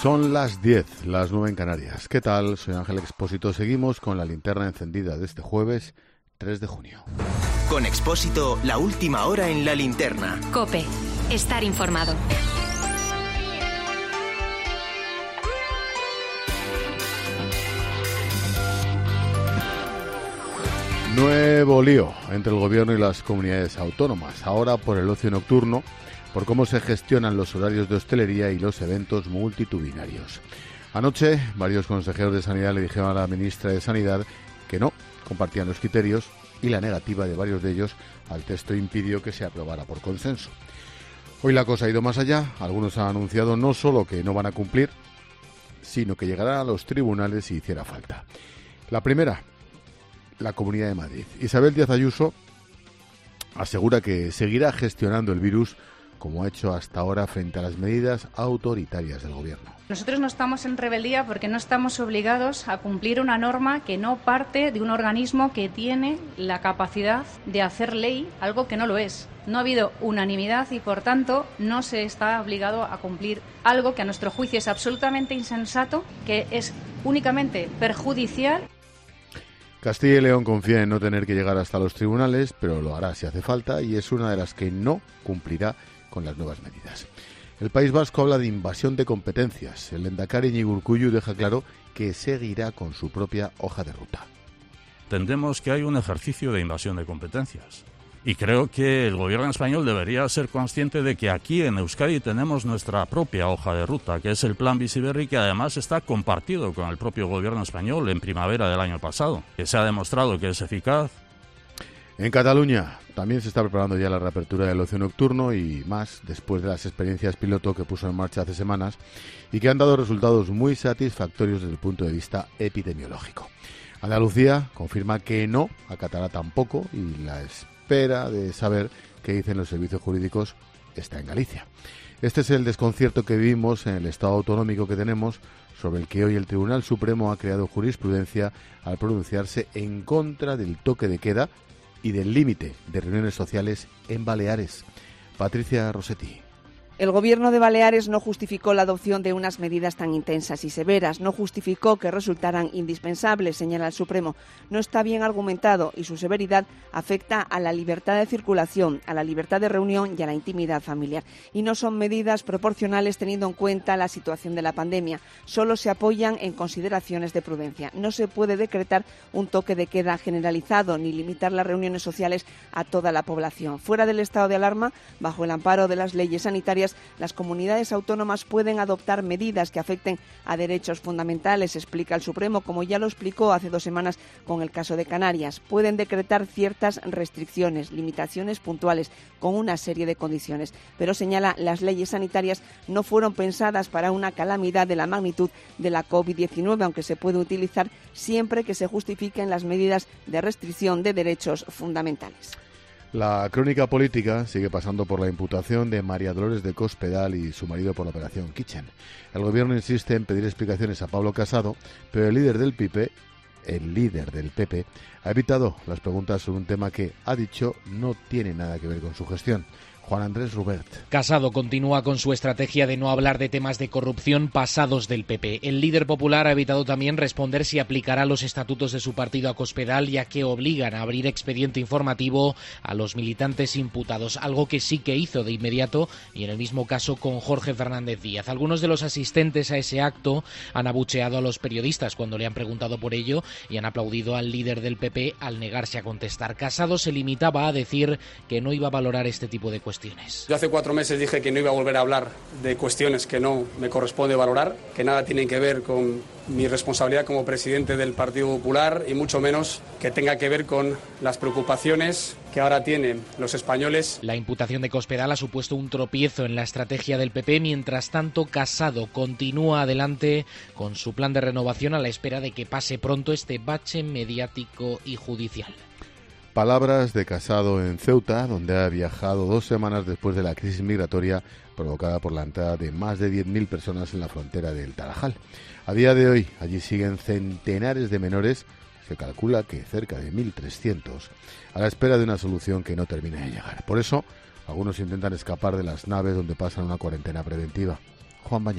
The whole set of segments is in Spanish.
Son las 10, las 9 en Canarias. ¿Qué tal? Soy Ángel Expósito. Seguimos con la linterna encendida de este jueves 3 de junio. Con Expósito, la última hora en la linterna. COPE. Estar informado. Nuevo lío entre el gobierno y las comunidades autónomas. Ahora por el ocio nocturno, por cómo se gestionan los horarios de hostelería y los eventos multitudinarios. Anoche, varios consejeros de Sanidad le dijeron a la ministra de Sanidad que no compartían los criterios y la negativa de varios de ellos al texto impidió que se aprobara por consenso. Hoy la cosa ha ido más allá. Algunos han anunciado no solo que no van a cumplir, sino que llegarán a los tribunales si hiciera falta. La primera, la Comunidad de Madrid. Isabel Díaz Ayuso asegura que seguirá gestionando el virus como ha hecho hasta ahora frente a las medidas autoritarias del gobierno. Nosotros no estamos en rebeldía porque no estamos obligados a cumplir una norma que no parte de un organismo que tiene la capacidad de hacer ley, algo que no lo es. No ha habido unanimidad y, por tanto, no se está obligado a cumplir algo que a nuestro juicio es absolutamente insensato, que es únicamente perjudicial. Castilla y León confía en no tener que llegar hasta los tribunales, pero lo hará si hace falta y es una de las que no cumplirá con las nuevas medidas. El País Vasco habla de invasión de competencias. El lehendakari Iñigo Urkullu deja claro que seguirá con su propia hoja de ruta. Entendemos que hay un ejercicio de invasión de competencias. Y creo que el gobierno español debería ser consciente de que aquí en Euskadi tenemos nuestra propia hoja de ruta, que es el Plan Bizi Berri, que además está compartido con el propio gobierno español en primavera del año pasado, que se ha demostrado que es eficaz. En Cataluña también se está preparando ya la reapertura del ocio nocturno y más después de las experiencias piloto que puso en marcha hace semanas y que han dado resultados muy satisfactorios desde el punto de vista epidemiológico. Andalucía confirma que no acatará tampoco y la espera de saber qué dicen los servicios jurídicos está en Galicia. Este es el desconcierto que vivimos en el Estado autonómico que tenemos, sobre el que hoy el Tribunal Supremo ha creado jurisprudencia al pronunciarse en contra del toque de queda y del límite de reuniones sociales en Baleares. Patricia Rossetti. El Gobierno de Baleares no justificó la adopción de unas medidas tan intensas y severas, no justificó que resultaran indispensables, señala el Supremo. No está bien argumentado y su severidad afecta a la libertad de circulación, a la libertad de reunión y a la intimidad familiar. Y no son medidas proporcionales teniendo en cuenta la situación de la pandemia. Solo se apoyan en consideraciones de prudencia. No se puede decretar un toque de queda generalizado ni limitar las reuniones sociales a toda la población. Fuera del estado de alarma, bajo el amparo de las leyes sanitarias, las comunidades autónomas pueden adoptar medidas que afecten a derechos fundamentales, explica el Supremo, como ya lo explicó hace 2 semanas con el caso de Canarias. Pueden decretar ciertas restricciones, limitaciones puntuales, con una serie de condiciones. Pero señala, las leyes sanitarias no fueron pensadas para una calamidad de la magnitud de la COVID-19, aunque se puede utilizar siempre que se justifiquen las medidas de restricción de derechos fundamentales. La crónica política sigue pasando por la imputación de María Dolores de Cospedal y su marido por la operación Kitchen. El gobierno insiste en pedir explicaciones a Pablo Casado, pero el líder del PP, ha evitado las preguntas sobre un tema que, ha dicho, no tiene nada que ver con su gestión. Juan Andrés Rubert. Casado continúa con su estrategia de no hablar de temas de corrupción pasados del PP. El líder popular ha evitado también responder si aplicará los estatutos de su partido a Cospedal, ya que obligan a abrir expediente informativo a los militantes imputados, algo que sí que hizo de inmediato y en el mismo caso con Jorge Fernández Díaz. Algunos de los asistentes a ese acto han abucheado a los periodistas cuando le han preguntado por ello y han aplaudido al líder del PP al negarse a contestar. Casado se limitaba a decir que no iba a valorar este tipo de cuestiones. Yo hace 4 meses dije que no iba a volver a hablar de cuestiones que no me corresponde valorar, que nada tienen que ver con mi responsabilidad como presidente del Partido Popular y mucho menos que tenga que ver con las preocupaciones que ahora tienen los españoles. La imputación de Cospedal ha supuesto un tropiezo en la estrategia del PP. Mientras tanto, Casado continúa adelante con su plan de renovación a la espera de que pase pronto este bache mediático y judicial. Palabras de Casado en Ceuta, donde ha viajado 2 semanas después de la crisis migratoria provocada por la entrada de más de 10.000 personas en la frontera del Tarajal. A día de hoy, allí siguen centenares de menores, se calcula que cerca de 1.300, a la espera de una solución que no termina de llegar. Por eso, algunos intentan escapar de las naves donde pasan una cuarentena preventiva. Juan Bañao.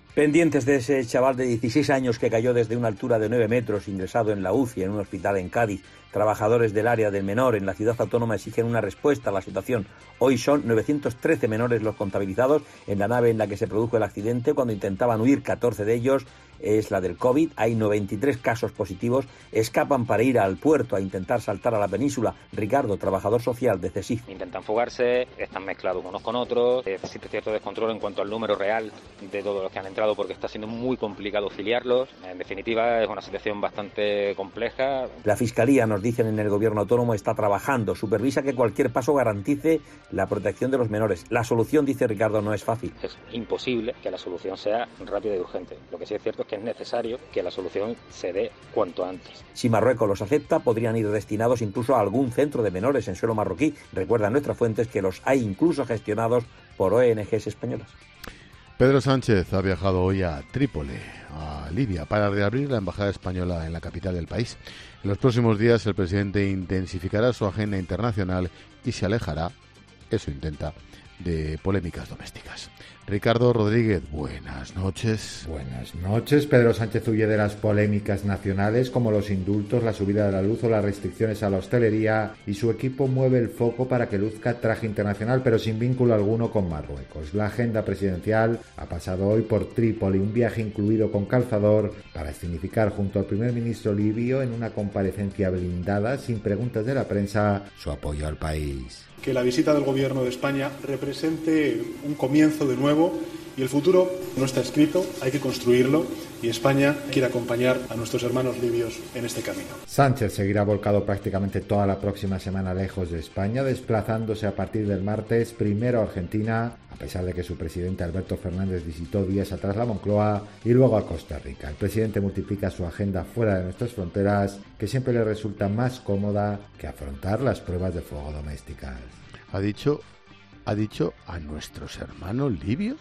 Pendientes de ese chaval de 16 años que cayó desde una altura de 9 metros, ingresado en la UCI en un hospital en Cádiz. Trabajadores del área del menor en la ciudad autónoma exigen una respuesta a la situación. Hoy son 913 menores los contabilizados en la nave en la que se produjo el accidente. Cuando intentaban huir, 14 de ellos es la del COVID. Hay 93 casos positivos. Escapan para ir al puerto a intentar saltar a la península. Ricardo, trabajador social de CESIF. Intentan fugarse, están mezclados unos con otros. Existe cierto descontrol en cuanto al número real de todos los que han entrado porque está siendo muy complicado auxiliarlos. En definitiva, es una situación bastante compleja. La Fiscalía, nos dicen en el Gobierno autónomo, está trabajando. Supervisa que cualquier paso garantice la protección de los menores. La solución, dice Ricardo, no es fácil. Es imposible que la solución sea rápida y urgente. Lo que sí es cierto es que es necesario que la solución se dé cuanto antes. Si Marruecos los acepta, podrían ir destinados incluso a algún centro de menores en suelo marroquí. Recuerdan nuestras fuentes que los hay incluso gestionados por ONGs españolas. Pedro Sánchez ha viajado hoy a Trípoli, a Libia, para reabrir la embajada española en la capital del país. En los próximos días el presidente intensificará su agenda internacional y se alejará, eso intenta, de polémicas domésticas. Ricardo Rodríguez, buenas noches. Buenas noches. Pedro Sánchez huye de las polémicas nacionales como los indultos, la subida de la luz o las restricciones a la hostelería, y su equipo mueve el foco para que luzca traje internacional pero sin vínculo alguno con Marruecos. La agenda presidencial ha pasado hoy por Trípoli, un viaje incluido con calzador para escenificar junto al primer ministro libio en una comparecencia blindada, sin preguntas de la prensa, su apoyo al país. Que la visita del Gobierno de España represente un comienzo de nuevo y el futuro no está escrito, hay que construirlo y España quiere acompañar a nuestros hermanos libios en este camino. Sánchez seguirá volcado prácticamente toda la próxima semana lejos de España, desplazándose a partir del martes primero a Argentina, a pesar de que su presidente Alberto Fernández visitó días atrás la Moncloa, y luego a Costa Rica. El presidente multiplica su agenda fuera de nuestras fronteras, que siempre le resulta más cómoda que afrontar las pruebas de fuego domésticas. ¿Ha dicho a nuestros hermanos libios?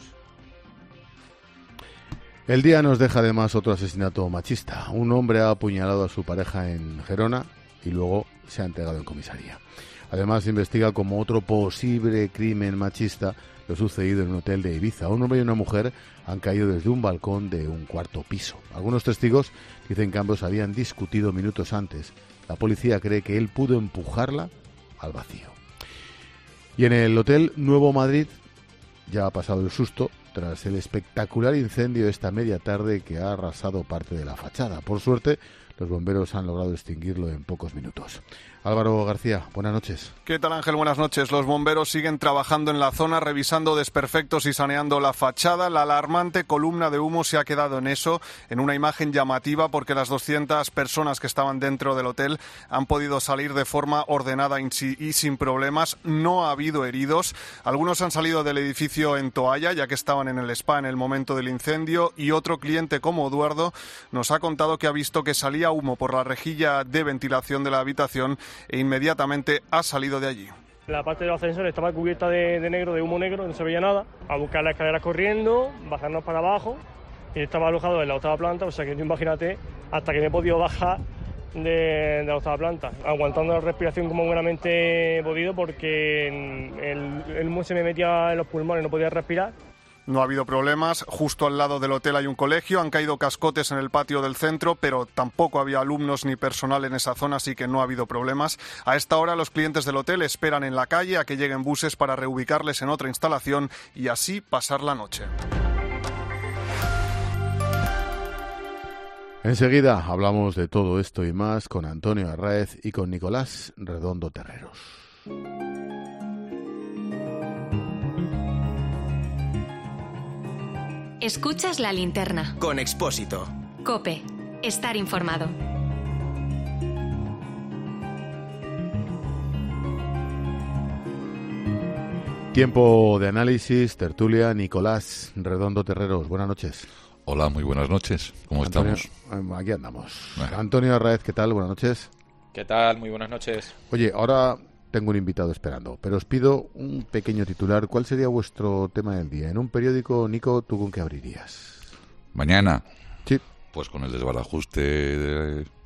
El día nos deja además otro asesinato machista. Un hombre ha apuñalado a su pareja en Gerona y luego se ha entregado en comisaría. Además se investiga como otro posible crimen machista lo sucedido en un hotel de Ibiza. Un hombre y una mujer han caído desde un balcón de un cuarto piso. Algunos testigos dicen que ambos habían discutido minutos antes. La policía cree que él pudo empujarla al vacío. Y en el Hotel Nuevo Madrid ya ha pasado el susto tras el espectacular incendio esta media tarde que ha arrasado parte de la fachada. Por suerte, los bomberos han logrado extinguirlo en pocos minutos. Álvaro García, buenas noches. ¿Qué tal, Ángel? Buenas noches. Los bomberos siguen trabajando en la zona, revisando desperfectos y saneando la fachada. La alarmante columna de humo se ha quedado en eso, en una imagen llamativa, porque las 200 personas que estaban dentro del hotel han podido salir de forma ordenada y sin problemas. No ha habido heridos. Algunos han salido del edificio en toalla, ya que estaban en el spa en el momento del incendio, y otro cliente, como Eduardo, nos ha contado que ha visto que salía humo por la rejilla de ventilación de la habitación e inmediatamente ha salido de allí. La parte del ascensor estaba cubierta de negro, de humo negro, no se veía nada. A buscar las escaleras corriendo, bajarnos para abajo, y estaba alojado en la 8ª planta, o sea que tú imagínate hasta que me he podido bajar de la 8ª planta, aguantando la respiración como buenamente he podido, porque el humo se me metía en los pulmones, no podía respirar. No ha habido problemas. Justo al lado del hotel hay un colegio. Han caído cascotes en el patio del centro, pero tampoco había alumnos ni personal en esa zona, así que no ha habido problemas. A esta hora los clientes del hotel esperan en la calle a que lleguen buses para reubicarles en otra instalación y así pasar la noche. Enseguida hablamos de todo esto y más con Antonio Arráez y con Nicolás Redondo Terreros. Escuchas La Linterna. Con Expósito. COPE. Estar informado. Tiempo de análisis, tertulia. Nicolás Redondo Terreros, buenas noches. Hola, muy buenas noches. ¿Cómo estamos? Aquí andamos. Antonio Arráez, ¿qué tal? Buenas noches. ¿Qué tal? Muy buenas noches. Oye, ahora tengo un invitado esperando, pero os pido un pequeño titular. ¿Cuál sería vuestro tema del día? En un periódico, Nico, ¿tú con qué abrirías? ¿Mañana? Sí. Pues con el desbarajuste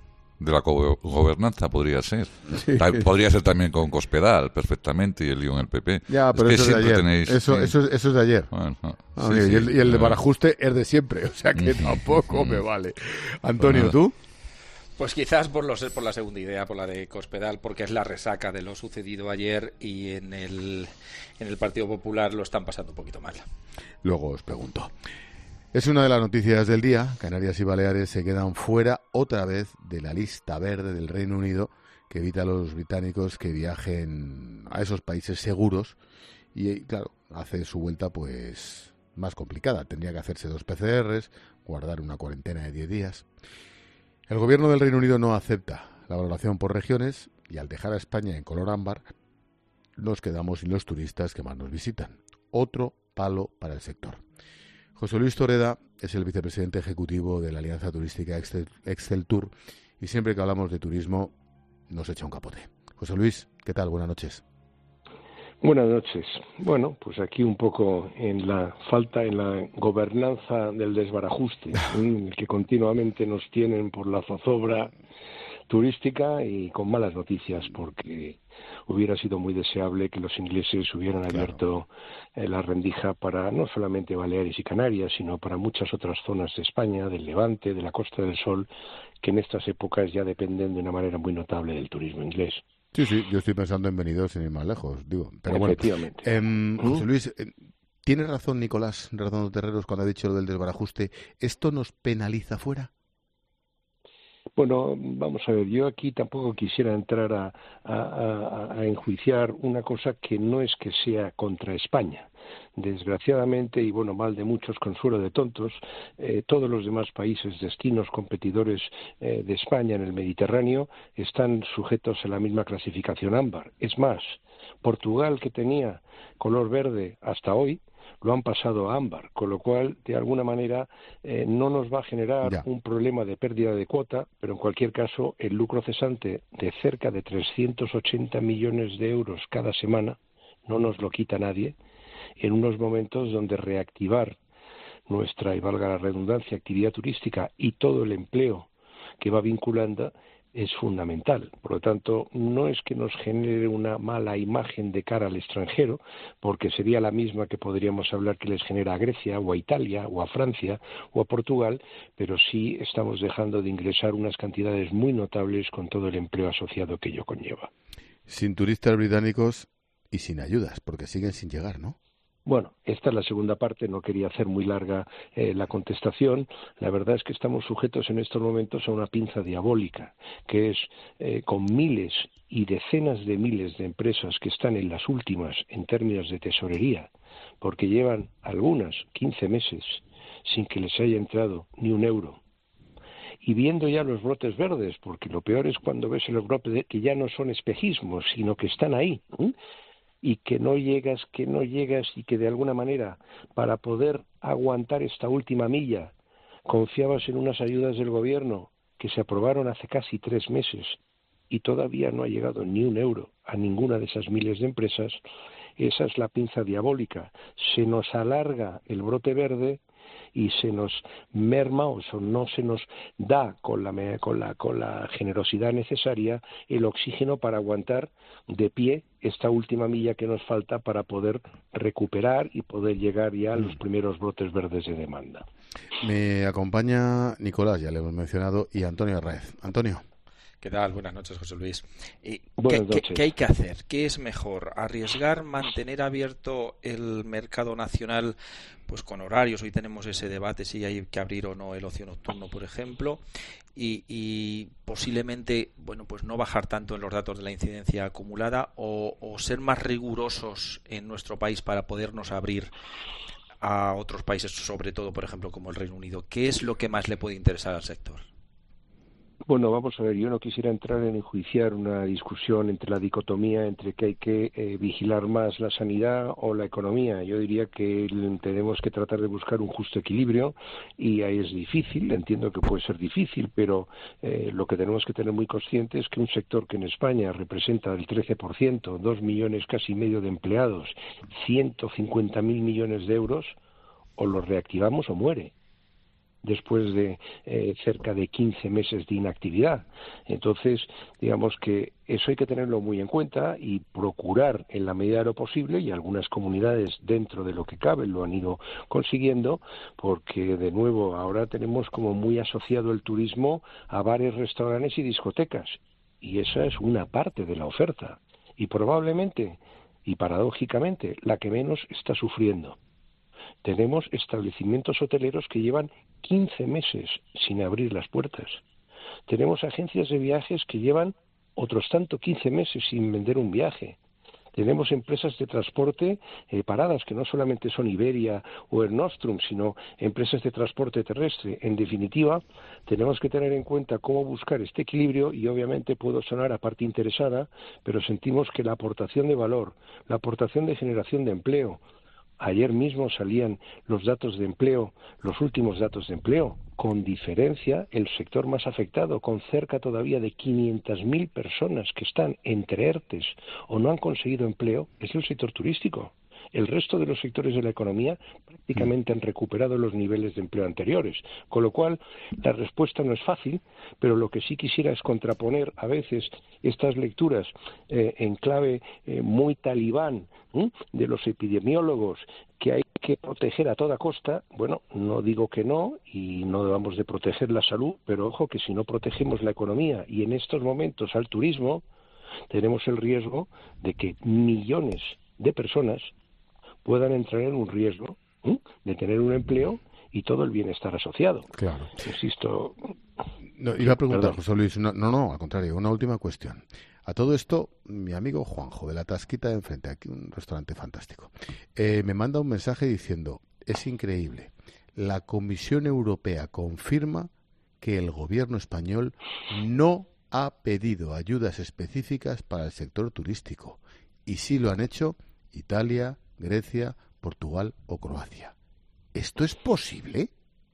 de la gobernanza, podría ser. Sí. Podría ser también con Cospedal, perfectamente, y el lío en el PP. Ya, pero eso es de ayer. Eso es de ayer. Bueno, y el de Barajuste es de siempre, o sea que tampoco me vale. Antonio, ¿tú? Pues quizás por la segunda idea, por la de Cospedal, porque es la resaca de lo sucedido ayer y en el Partido Popular lo están pasando un poquito mal. Luego os pregunto. Es una de las noticias del día. Canarias y Baleares se quedan fuera otra vez de la lista verde del Reino Unido que evita a los británicos que viajen a esos países seguros y, claro, hace su vuelta pues más complicada. Tendría que hacerse 2 PCRs, guardar una cuarentena de 10 días. El gobierno del Reino Unido no acepta la valoración por regiones y al dejar a España en color ámbar nos quedamos sin los turistas que más nos visitan. Otro palo para el sector. José Luis Toreda es el vicepresidente ejecutivo de la Alianza Turística Exceltur y siempre que hablamos de turismo nos echa un capote. José Luis, ¿qué tal? Buenas noches. Buenas noches. Bueno, pues aquí un poco en la gobernanza del desbarajuste, en el que continuamente nos tienen por la zozobra turística y con malas noticias, porque hubiera sido muy deseable que los ingleses hubieran abierto la rendija para no solamente Baleares y Canarias, sino para muchas otras zonas de España, del Levante, de la Costa del Sol, que en estas épocas ya dependen de una manera muy notable del turismo inglés. Sí, yo estoy pensando en Benidorm sin ir más lejos, digo. Pero bueno, José Luis, ¿tiene razón Nicolás Redondo Terreros cuando ha dicho lo del desbarajuste? ¿Esto nos penaliza fuera? Bueno, vamos a ver, yo aquí tampoco quisiera entrar a enjuiciar una cosa que no es que sea contra España. Desgraciadamente, y bueno, mal de muchos, consuelo de tontos, todos los demás países, destinos, competidores de España en el Mediterráneo están sujetos a la misma clasificación ámbar. Es más, Portugal, que tenía color verde hasta hoy, lo han pasado a ámbar, con lo cual, de alguna manera, no nos va a generar un problema de pérdida de cuota, pero en cualquier caso, el lucro cesante de cerca de 380 millones de euros cada semana no nos lo quita nadie, en unos momentos donde reactivar nuestra, y valga la redundancia, actividad turística y todo el empleo que va vinculando es fundamental. Por lo tanto, no es que nos genere una mala imagen de cara al extranjero, porque sería la misma que podríamos hablar que les genera a Grecia, o a Italia, o a Francia, o a Portugal, pero sí estamos dejando de ingresar unas cantidades muy notables con todo el empleo asociado que ello conlleva. Sin turistas británicos y sin ayudas, porque siguen sin llegar, ¿no? Bueno, esta es la segunda parte, no quería hacer muy larga la contestación. La verdad es que estamos sujetos en estos momentos a una pinza diabólica, que es con miles y decenas de miles de empresas que están en las últimas en términos de tesorería, porque llevan algunas 15 meses sin que les haya entrado ni un euro. Y viendo ya los brotes verdes, porque lo peor es cuando ves los brotes que ya no son espejismos, sino que están ahí, y que no llegas y que de alguna manera para poder aguantar esta última milla confiabas en unas ayudas del gobierno que se aprobaron hace casi 3 meses y todavía no ha llegado ni un euro a ninguna de esas miles de empresas. Esa es la pinza diabólica. Se nos alarga el brote verde y se nos merma o no se nos da con la generosidad necesaria el oxígeno para aguantar de pie esta última milla que nos falta para poder recuperar y poder llegar ya a los primeros brotes verdes de demanda. Me acompaña Nicolás, ya le hemos mencionado, y Antonio Arraez. Antonio. ¿Qué tal? Buenas noches, José Luis. Buenas noches. ¿Qué hay que hacer? ¿Qué es mejor? ¿Arriesgar, mantener abierto el mercado nacional pues con horarios? Hoy tenemos ese debate si hay que abrir o no el ocio nocturno, por ejemplo, y posiblemente pues no bajar tanto en los datos de la incidencia acumulada o ser más rigurosos en nuestro país para podernos abrir a otros países, sobre todo, por ejemplo, como el Reino Unido. ¿Qué es lo que más le puede interesar al sector? Bueno, vamos a ver, yo no quisiera entrar en enjuiciar una discusión entre la dicotomía entre que hay que vigilar más la sanidad o la economía. Yo diría que tenemos que tratar de buscar un justo equilibrio y ahí es difícil, entiendo que puede ser difícil, pero lo que tenemos que tener muy consciente es que un sector que en España representa el 13%, 2 millones casi y medio de empleados, 150.000 millones de euros, o lo reactivamos o muere. después de cerca de 15 meses de inactividad. Entonces, digamos que eso hay que tenerlo muy en cuenta y procurar en la medida de lo posible, y algunas comunidades dentro de lo que cabe lo han ido consiguiendo, porque de nuevo ahora tenemos como muy asociado el turismo a bares, restaurantes y discotecas, y esa es una parte de la oferta, y probablemente y paradójicamente la que menos está sufriendo. Tenemos establecimientos hoteleros que llevan 15 meses sin abrir las puertas. Tenemos agencias de viajes que llevan otros tanto 15 meses sin vender un viaje. Tenemos empresas de transporte paradas, que no solamente son Iberia o Air Nostrum, sino empresas de transporte terrestre. En definitiva, tenemos que tener en cuenta cómo buscar este equilibrio, y obviamente puedo sonar a parte interesada, pero sentimos que la aportación de valor, la aportación de generación de empleo, ayer mismo salían los datos de empleo, los últimos datos de empleo, con diferencia el sector más afectado, con cerca todavía de 500.000 personas que están entre ERTES o no han conseguido empleo, es el sector turístico. El resto de los sectores de la economía prácticamente han recuperado los niveles de empleo anteriores, con lo cual la respuesta no es fácil, pero lo que sí quisiera es contraponer a veces estas lecturas en clave muy talibán de los epidemiólogos, que hay que proteger a toda costa. Bueno, no digo que no, y no debamos de proteger la salud, pero ojo que si no protegemos la economía y en estos momentos al turismo, tenemos el riesgo de que millones de personas puedan entrar en un riesgo de tener un empleo y todo el bienestar asociado. Claro. Insisto. No, iba a preguntar, Perdón. José Luis, no, al contrario, una última cuestión. A todo esto, mi amigo Juanjo, de la Tasquita de enfrente, aquí un restaurante fantástico, me manda un mensaje diciendo: es increíble, la Comisión Europea confirma que el gobierno español no ha pedido ayudas específicas para el sector turístico, y sí lo han hecho Italia, Grecia, Portugal o Croacia. ¿Esto es posible?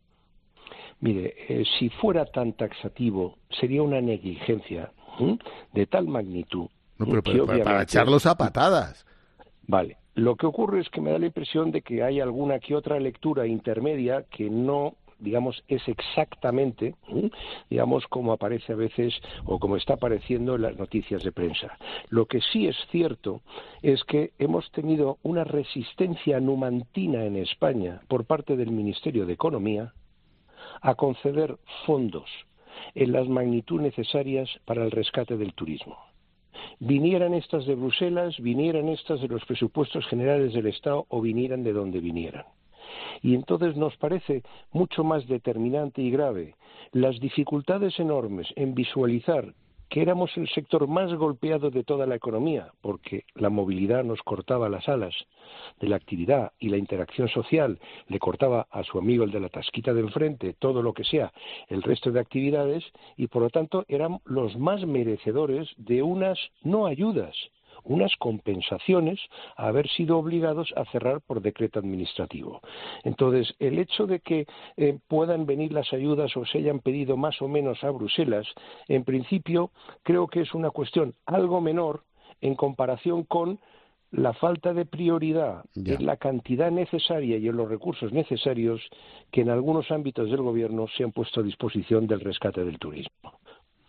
Mire, si fuera tan taxativo, sería una negligencia de tal magnitud. No, pero para echarlos a patadas. Vale. Lo que ocurre es que me da la impresión de que hay alguna que otra lectura intermedia que no, digamos, es exactamente, digamos, como aparece a veces o como está apareciendo en las noticias de prensa. Lo que sí es cierto es que hemos tenido una resistencia numantina en España por parte del Ministerio de Economía a conceder fondos en las magnitudes necesarias para el rescate del turismo. Vinieran estas de Bruselas, vinieran estas de los presupuestos generales del Estado o vinieran de donde vinieran. Y entonces nos parece mucho más determinante y grave las dificultades enormes en visualizar que éramos el sector más golpeado de toda la economía, porque la movilidad nos cortaba las alas de la actividad y la interacción social le cortaba a su amigo el de la Tasquita de enfrente, todo lo que sea, el resto de actividades, y por lo tanto eran los más merecedores de unas no ayudas, unas compensaciones a haber sido obligados a cerrar por decreto administrativo. Entonces, el hecho de que puedan venir las ayudas o se hayan pedido más o menos a Bruselas, en principio creo que es una cuestión algo menor en comparación con la falta de prioridad en la cantidad necesaria y en los recursos necesarios que en algunos ámbitos del gobierno se han puesto a disposición del rescate del turismo.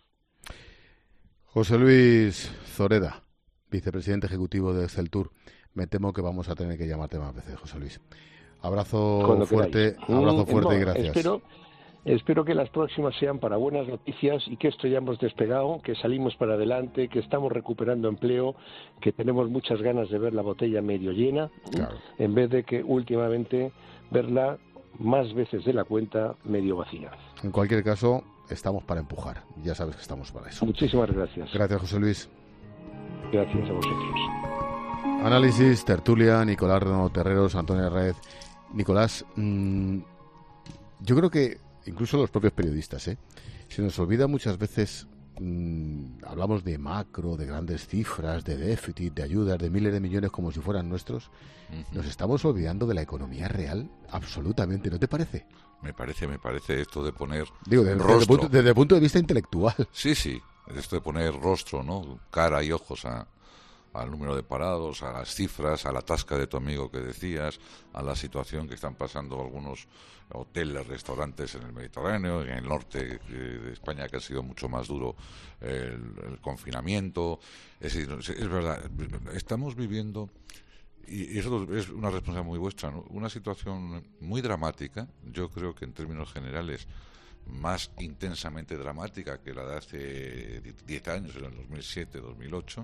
José Luis Zoreda, vicepresidente ejecutivo de Exceltur. Me temo que vamos a tener que llamarte más veces, José Luis. Abrazo fuerte y gracias. Espero que las próximas sean para buenas noticias y que esto ya hemos despegado, que salimos para adelante, que estamos recuperando empleo, que tenemos muchas ganas de ver la botella medio llena, claro, en vez de que últimamente verla más veces de la cuenta medio vacía. En cualquier caso, estamos para empujar. Ya sabes que estamos para eso. Muchísimas gracias. Gracias, José Luis. Gracias a vosotros. Análisis, tertulia, Nicolás Terreros, Antonio Red. Nicolás, yo creo que incluso los propios periodistas, se nos olvida muchas veces, hablamos de macro, de grandes cifras, de déficit, de ayudas, de miles de millones como si fueran nuestros. Nos estamos olvidando de la economía real, absolutamente, ¿no te parece? Me parece esto de poner rostro. Desde el punto de vista intelectual. Sí, esto de poner rostro, ¿no? Cara y ojos a al número de parados, a las cifras, a la tasca de tu amigo que decías, a la situación que están pasando algunos hoteles, restaurantes en el Mediterráneo, en el norte de España, que ha sido mucho más duro el confinamiento. Es decir, es verdad, estamos viviendo, y eso es una responsabilidad muy vuestra, ¿no?, una situación muy dramática. Yo creo que en términos generales más intensamente dramática que la de hace 10 años, en el 2007, 2008,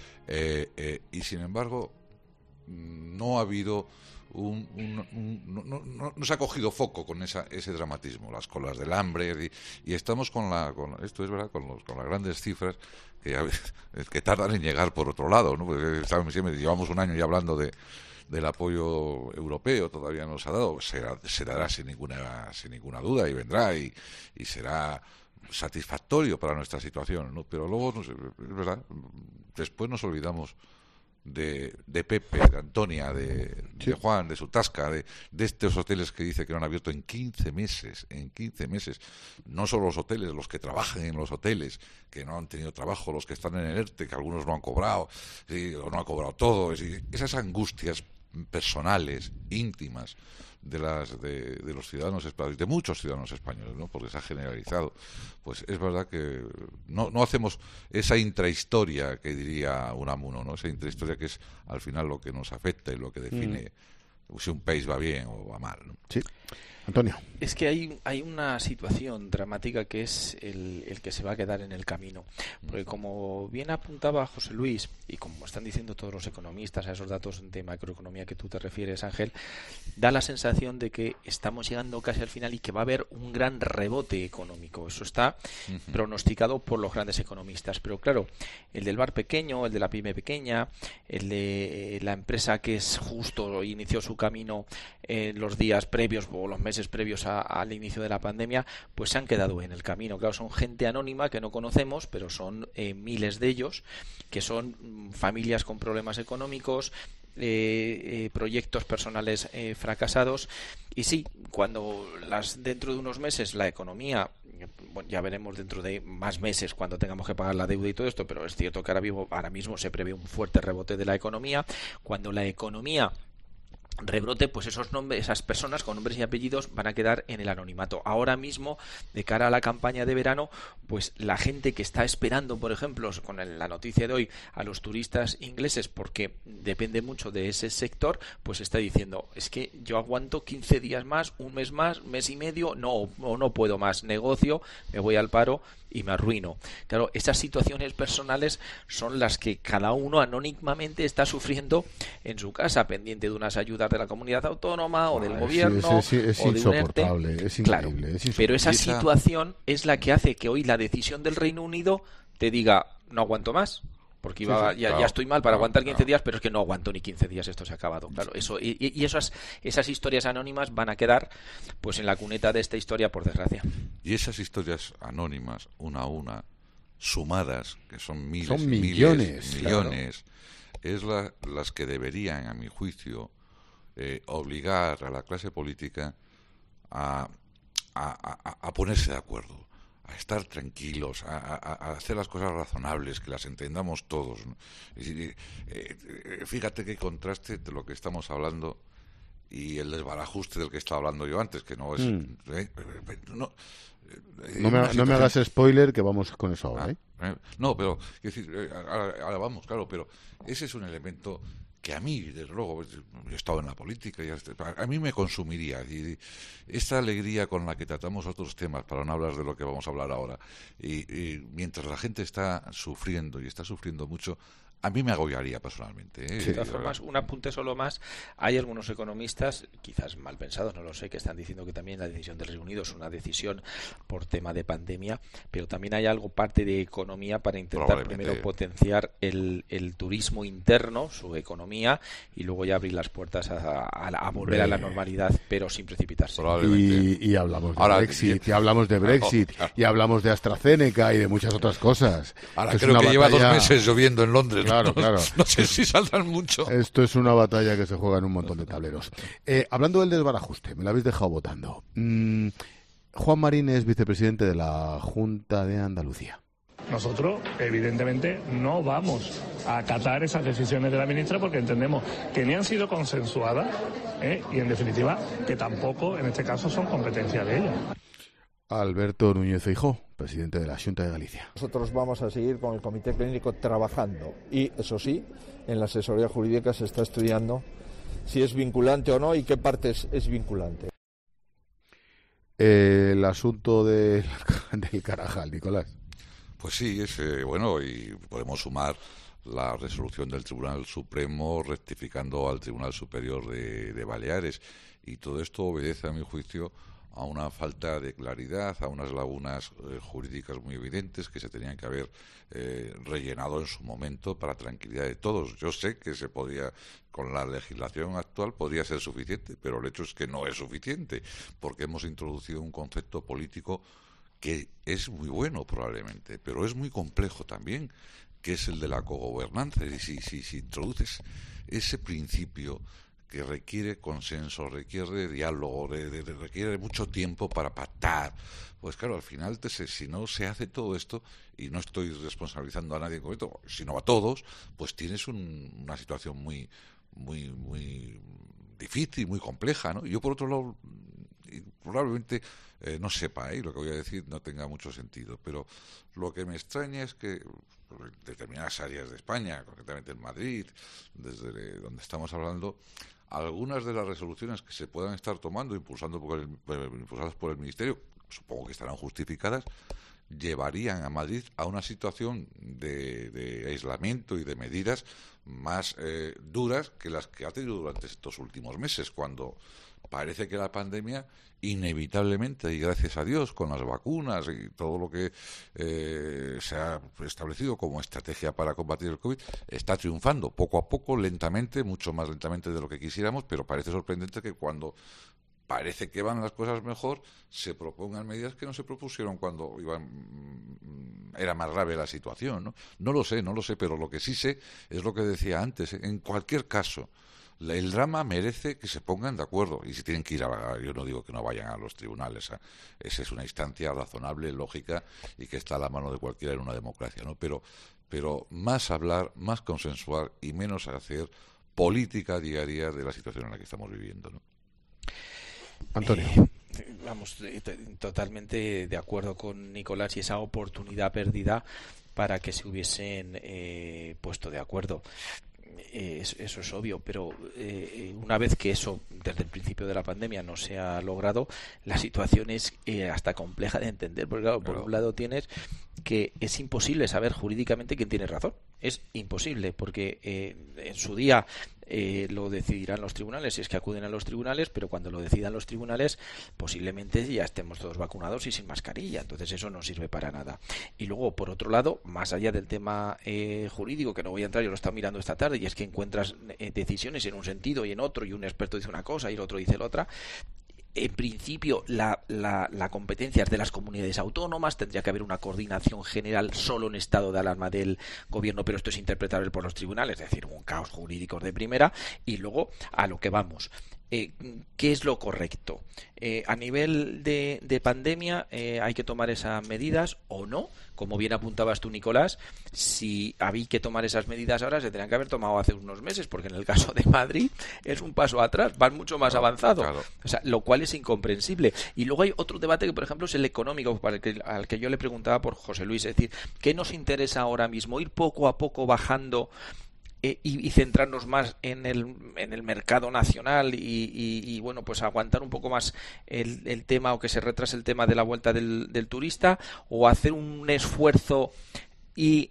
y sin embargo no ha habido no se ha cogido foco con ese dramatismo, las colas del hambre, y estamos esto es verdad, con las grandes cifras que tardan en llegar por otro lado, ¿no? Porque siempre llevamos un año ya hablando del apoyo europeo, todavía no se ha dado, se dará sin ninguna duda, y vendrá y será satisfactorio para nuestra situación, ¿no? Pero luego, es verdad, después nos olvidamos de Pepe, de Antonia, de Juan, de su tasca, de estos hoteles que dice que no han abierto en 15 meses, no solo los hoteles, los que trabajan en los hoteles, que no han tenido trabajo, los que están en el ERTE, que algunos no han cobrado, ¿sí?, o no han cobrado todo, esas angustias personales, íntimas, de los ciudadanos españoles, de muchos ciudadanos españoles, ¿no?, porque se ha generalizado. Pues es verdad que no hacemos esa intrahistoria que diría Unamuno, ¿no?, esa intrahistoria que es al final lo que nos afecta y lo que define si un país va bien o va mal, ¿no? Sí. Antonio. Es que hay una situación dramática que es el que se va a quedar en el camino. Porque como bien apuntaba José Luis, y como están diciendo todos los economistas a esos datos de macroeconomía que tú te refieres, Ángel, da la sensación de que estamos llegando casi al final y que va a haber un gran rebote económico. Eso está pronosticado por los grandes economistas. Pero claro, el del bar pequeño, el de la pyme pequeña, el de la empresa que es justo inició su camino en los días previos o los meses previos al inicio de la pandemia, pues se han quedado en el camino. Claro, son gente anónima que no conocemos, pero son miles de ellos, que son familias con problemas económicos, proyectos personales fracasados. Y sí, cuando dentro de unos meses la economía, bueno, ya veremos dentro de más meses cuando tengamos que pagar la deuda y todo esto, pero es cierto que ahora mismo se prevé un fuerte rebote de la economía. Cuando la economía rebrote, pues esas personas con nombres y apellidos van a quedar en el anonimato. Ahora mismo, de cara a la campaña de verano, pues la gente que está esperando, por ejemplo, con la noticia de hoy, a los turistas ingleses, porque depende mucho de ese sector, pues está diciendo, es que yo aguanto 15 días más, un mes más, mes y medio, no puedo más, negocio, me voy al paro y me arruino. Claro, esas situaciones personales son las que cada uno anónimamente está sufriendo en su casa, pendiente de unas ayudas de la comunidad autónoma o del gobierno. Es o de insoportable, un ERTE. es increíble. Claro, pero esa situación es la que hace que hoy la decisión del Reino Unido te diga, no aguanto más. Porque ya estoy mal para aguantar 15 días, pero es que no aguanto ni 15 días, esto se ha acabado. Claro, eso y esas historias anónimas van a quedar pues en la cuneta de esta historia, por desgracia. Y esas historias anónimas, una a una, sumadas, que son miles, son millones, claro, es las que deberían, a mi juicio, obligar a la clase política a ponerse de acuerdo, a estar tranquilos, a hacer las cosas razonables, que las entendamos todos, ¿no? Fíjate qué contraste de lo que estamos hablando y el desbarajuste del que estaba hablando yo antes, que no es... No me hagas spoiler, que vamos con eso ahora, No, pero ahora vamos, claro, pero ese es un elemento que a mí, desde luego, yo he estado en la política, y a mí me consumiría. Y esta alegría con la que tratamos otros temas, para no hablar de lo que vamos a hablar ahora, y mientras la gente está sufriendo, y está sufriendo mucho, a mí me agobiaría personalmente. De todas formas, un apunte solo más. Hay algunos economistas, quizás mal pensados, no lo sé, que están diciendo que también la decisión del Reino Unido es una decisión por tema de pandemia, pero también hay algo parte de economía para intentar primero potenciar el turismo interno, su economía, y luego ya abrir las puertas a volver a la normalidad, pero sin precipitarse. Y hablamos de Brexit, y hablamos de Brexit, y hablamos de AstraZeneca y de muchas otras cosas. Ahora creo que lleva 2 meses lloviendo en Londres. Claro. No sé si saldrán mucho. Esto es una batalla que se juega en un montón de tableros. Hablando del desbarajuste, me lo habéis dejado votando. Juan Marín es vicepresidente de la Junta de Andalucía. nosotros evidentemente no vamos a acatar esas decisiones de la ministra porque entendemos que ni han sido consensuadas y en definitiva que tampoco en este caso son competencia de ella. Alberto Núñez Feijóo, presidente de la Xunta de Galicia. Nosotros vamos a seguir con el Comité Clínico trabajando y, eso sí, en la asesoría jurídica se está estudiando si es vinculante o no y qué partes es vinculante. El asunto del Carajal, Nicolás. Pues sí, es bueno, y podemos sumar la resolución del Tribunal Supremo rectificando al Tribunal Superior de Baleares, y todo esto obedece, a mi juicio, a una falta de claridad, a unas lagunas jurídicas muy evidentes que se tenían que haber rellenado en su momento para tranquilidad de todos. Yo sé que se podía, con la legislación actual, podría ser suficiente, pero el hecho es que no es suficiente, porque hemos introducido un concepto político que es muy bueno probablemente, pero es muy complejo también, que es el de la cogobernanza. Y si introduces ese principio que requiere consenso, requiere diálogo, requiere mucho tiempo para pactar, pues claro, al final, si no se hace todo esto, y no estoy responsabilizando a nadie en concreto, sino a todos, pues tienes una situación muy difícil, muy compleja, ¿no? Yo, por otro lado, probablemente no sepa, lo que voy a decir no tenga mucho sentido, pero lo que me extraña es que en determinadas áreas de España, concretamente en Madrid, desde donde estamos hablando, algunas de las resoluciones que se puedan estar tomando, impulsadas por el Ministerio, supongo que estarán justificadas, llevarían a Madrid a una situación de aislamiento y de medidas más duras que las que ha tenido durante estos últimos meses, cuando parece que la pandemia, inevitablemente, y gracias a Dios, con las vacunas y todo lo que se ha establecido como estrategia para combatir el COVID, está triunfando poco a poco, lentamente, mucho más lentamente de lo que quisiéramos, pero parece sorprendente que cuando parece que van las cosas mejor, se propongan medidas que no se propusieron cuando era más grave la situación, ¿no? No lo sé, pero lo que sí sé es lo que decía antes. En cualquier caso, el drama merece que se pongan de acuerdo, y si tienen que ir yo no digo que no vayan a los tribunales, esa es una instancia razonable, lógica, y que está a la mano de cualquiera en una democracia, ¿no? Pero más hablar, más consensuar y menos hacer política diaria de la situación en la que estamos viviendo, ¿no? Antonio. Vamos, totalmente de acuerdo con Nicolás, y esa oportunidad perdida para que se hubiesen puesto de acuerdo. Eso es obvio, pero una vez que eso desde el principio de la pandemia no se ha logrado, la situación es hasta compleja de entender, porque claro, por un lado tienes que es imposible saber jurídicamente quién tiene razón, es imposible, porque en su día lo decidirán los tribunales si es que acuden a los tribunales, pero cuando lo decidan los tribunales posiblemente ya estemos todos vacunados y sin mascarilla, entonces eso no sirve para nada. Y luego, por otro lado, más allá del tema jurídico, que no voy a entrar, yo lo he estado mirando esta tarde, y es que encuentras decisiones en un sentido y en otro, y un experto dice una cosa y el otro dice la otra. En principio, la competencia es de las comunidades autónomas, tendría que haber una coordinación general solo en estado de alarma del gobierno, pero esto es interpretable por los tribunales, es decir, un caos jurídico de primera. Y luego, a lo que vamos. ¿Qué es lo correcto? A nivel de pandemia, ¿hay que tomar esas medidas o no? Como bien apuntabas tú, Nicolás, si había que tomar esas medidas ahora, se tendrían que haber tomado hace unos meses, porque en el caso de Madrid es un paso atrás, van mucho más avanzado, claro. O sea, lo cual es incomprensible. Y luego hay otro debate que, por ejemplo, es el económico, al que yo le preguntaba por José Luis, es decir, ¿qué nos interesa ahora mismo? Ir poco a poco bajando y centrarnos más en el mercado nacional y bueno, pues aguantar un poco más el tema, o que se retrase el tema de la vuelta del turista, o hacer un esfuerzo y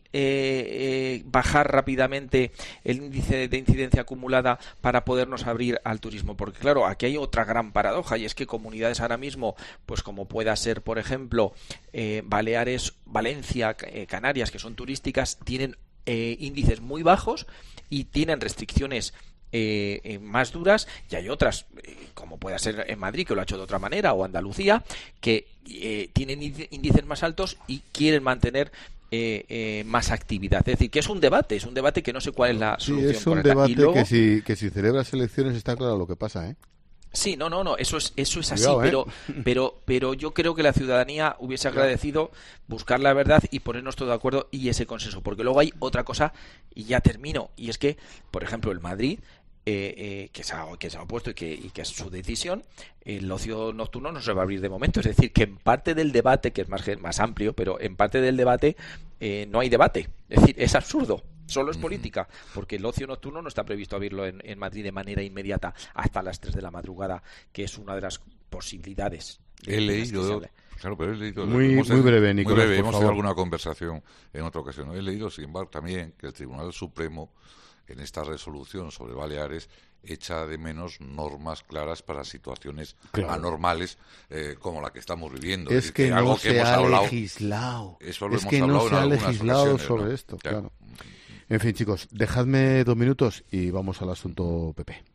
bajar rápidamente el índice de incidencia acumulada para podernos abrir al turismo, porque claro, aquí hay otra gran paradoja, y es que comunidades ahora mismo, pues como pueda ser, por ejemplo, Baleares, Valencia, Canarias, que son turísticas, tienen índices muy bajos y tienen restricciones más duras, y hay otras, como pueda ser en Madrid, que lo ha hecho de otra manera, o Andalucía, que tienen índices más altos y quieren mantener más actividad. Es decir, que es un debate que no sé cuál es la solución. Sí, es un debate luego, que si celebras elecciones está claro lo que pasa, ¿eh? Sí, no, eso es así, Cuidado, pero yo creo que la ciudadanía hubiese agradecido buscar la verdad y ponernos todos de acuerdo y ese consenso, porque luego hay otra cosa, y ya termino, y es que, por ejemplo, el Madrid, que se ha opuesto y que es su decisión, el ocio nocturno no se va a abrir de momento, es decir, que en parte del debate, que es más amplio, pero en parte del debate no hay debate, es decir, es absurdo. Solo es política, porque el ocio nocturno no está previsto abrirlo en Madrid de manera inmediata hasta las 3 de la madrugada, que es una de las posibilidades. He leído, muy breve, Nicolás, hemos por tenido favor. alguna conversación en otra ocasión. He leído, sin embargo, también que el Tribunal Supremo, en esta resolución sobre Baleares, echa de menos normas claras para situaciones anormales como la que estamos viviendo. Es que no se ha legislado. Eso lo es hemos que no hablado se ha en algunas legislado ocasiones, sobre ¿no? esto, claro. En fin, chicos, dejadme 2 minutos y vamos al asunto PP.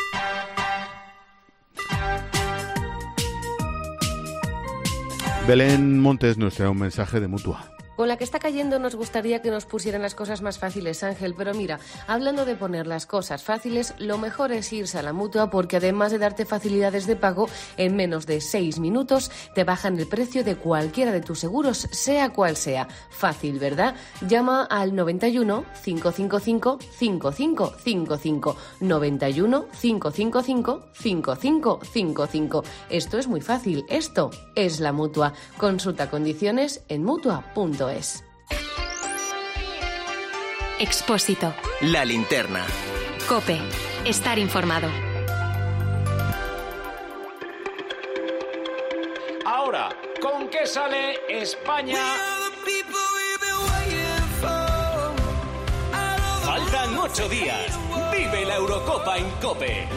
Belén Montes nos trae un mensaje de Mutua. Con la que está cayendo nos gustaría que nos pusieran las cosas más fáciles, Ángel, pero mira, hablando de poner las cosas fáciles, lo mejor es irse a la Mutua porque además de darte facilidades de pago, en menos de 6 minutos te bajan el precio de cualquiera de tus seguros, sea cual sea. Fácil, ¿verdad? Llama al 91 555 5555 91 555 5555. Esto es muy fácil, esto es la Mutua. Consulta condiciones en mutua.es. Expósito. La linterna. COPE. Estar informado. Ahora, ¿con qué sale España? Faltan 8 días. Vive la Eurocopa en COPE.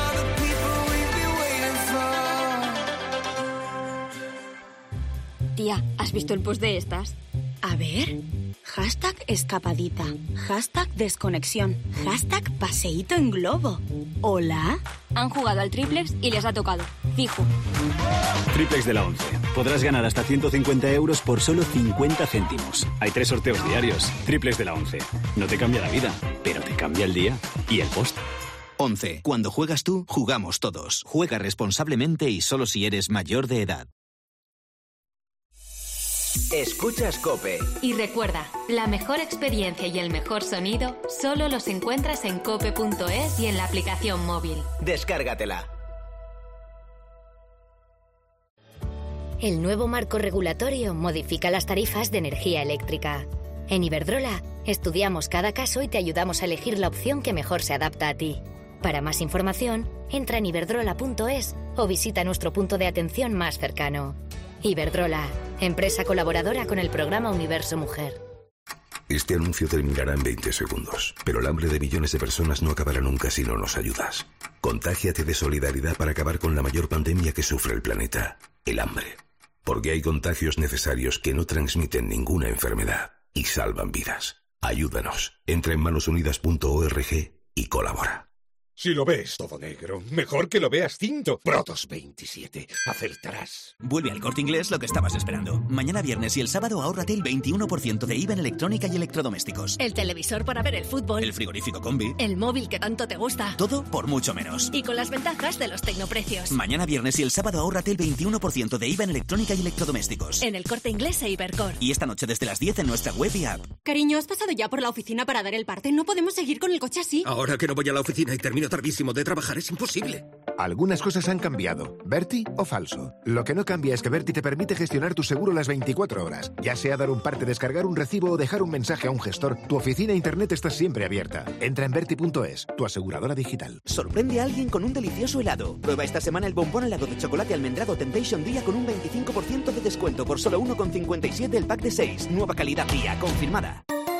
Tía, ¿has visto el post de estas? A ver. Hashtag escapadita. Hashtag desconexión. Hashtag paseíto en globo. ¿Hola? Han jugado al triplex y les ha tocado. Fijo. Triplex de la 11. Podrás ganar hasta 150 euros por solo 50 céntimos. Hay 3 sorteos diarios. Triplex de la 11. No te cambia la vida, pero te cambia el día y el post. 11. Cuando juegas tú, jugamos todos. Juega responsablemente y solo si eres mayor de edad. Escuchas COPE. Y recuerda, la mejor experiencia y el mejor sonido solo los encuentras en cope.es y en la aplicación móvil. Descárgatela. El nuevo marco regulatorio modifica las tarifas de energía eléctrica. En Iberdrola, estudiamos cada caso y te ayudamos a elegir la opción que mejor se adapta a ti. Para más información, entra en iberdrola.es o visita nuestro punto de atención más cercano. Iberdrola, empresa colaboradora con el programa Universo Mujer. Este anuncio terminará en 20 segundos, pero el hambre de millones de personas no acabará nunca si no nos ayudas. Contágiate de solidaridad para acabar con la mayor pandemia que sufre el planeta, el hambre. Porque hay contagios necesarios que no transmiten ninguna enfermedad y salvan vidas. Ayúdanos. Entra en manosunidas.org y colabora. Si lo ves todo negro, mejor que lo veas tinto. Protos 27. Acertarás. Vuelve al Corte Inglés lo que estabas esperando. Mañana viernes y el sábado ahórrate el 21% de IVA en electrónica y electrodomésticos. El televisor para ver el fútbol. El frigorífico Combi. El móvil que tanto te gusta. Todo por mucho menos. Y con las ventajas de los tecnoprecios. Mañana viernes y el sábado ahórrate el 21% de IVA en electrónica y electrodomésticos. En el Corte Inglés e Hipercor. Y esta noche desde las 10 en nuestra web y app. Cariño, ¿has pasado ya por la oficina para dar el parte? No podemos seguir con el coche así. Ahora que no voy a la oficina y termino tardísimo de trabajar, es imposible. Algunas cosas han cambiado. ¿Berti o falso? Lo que no cambia es que Berti te permite gestionar tu seguro las 24 horas. Ya sea dar un parte, descargar un recibo o dejar un mensaje a un gestor, tu oficina internet está siempre abierta. Entra en Berti.es, tu aseguradora digital. Sorprende a alguien con un delicioso helado. Prueba esta semana el bombón helado de chocolate almendrado Temptation Día con un 25% de descuento por solo 1,57 el pack de 6. Nueva calidad Día, confirmada.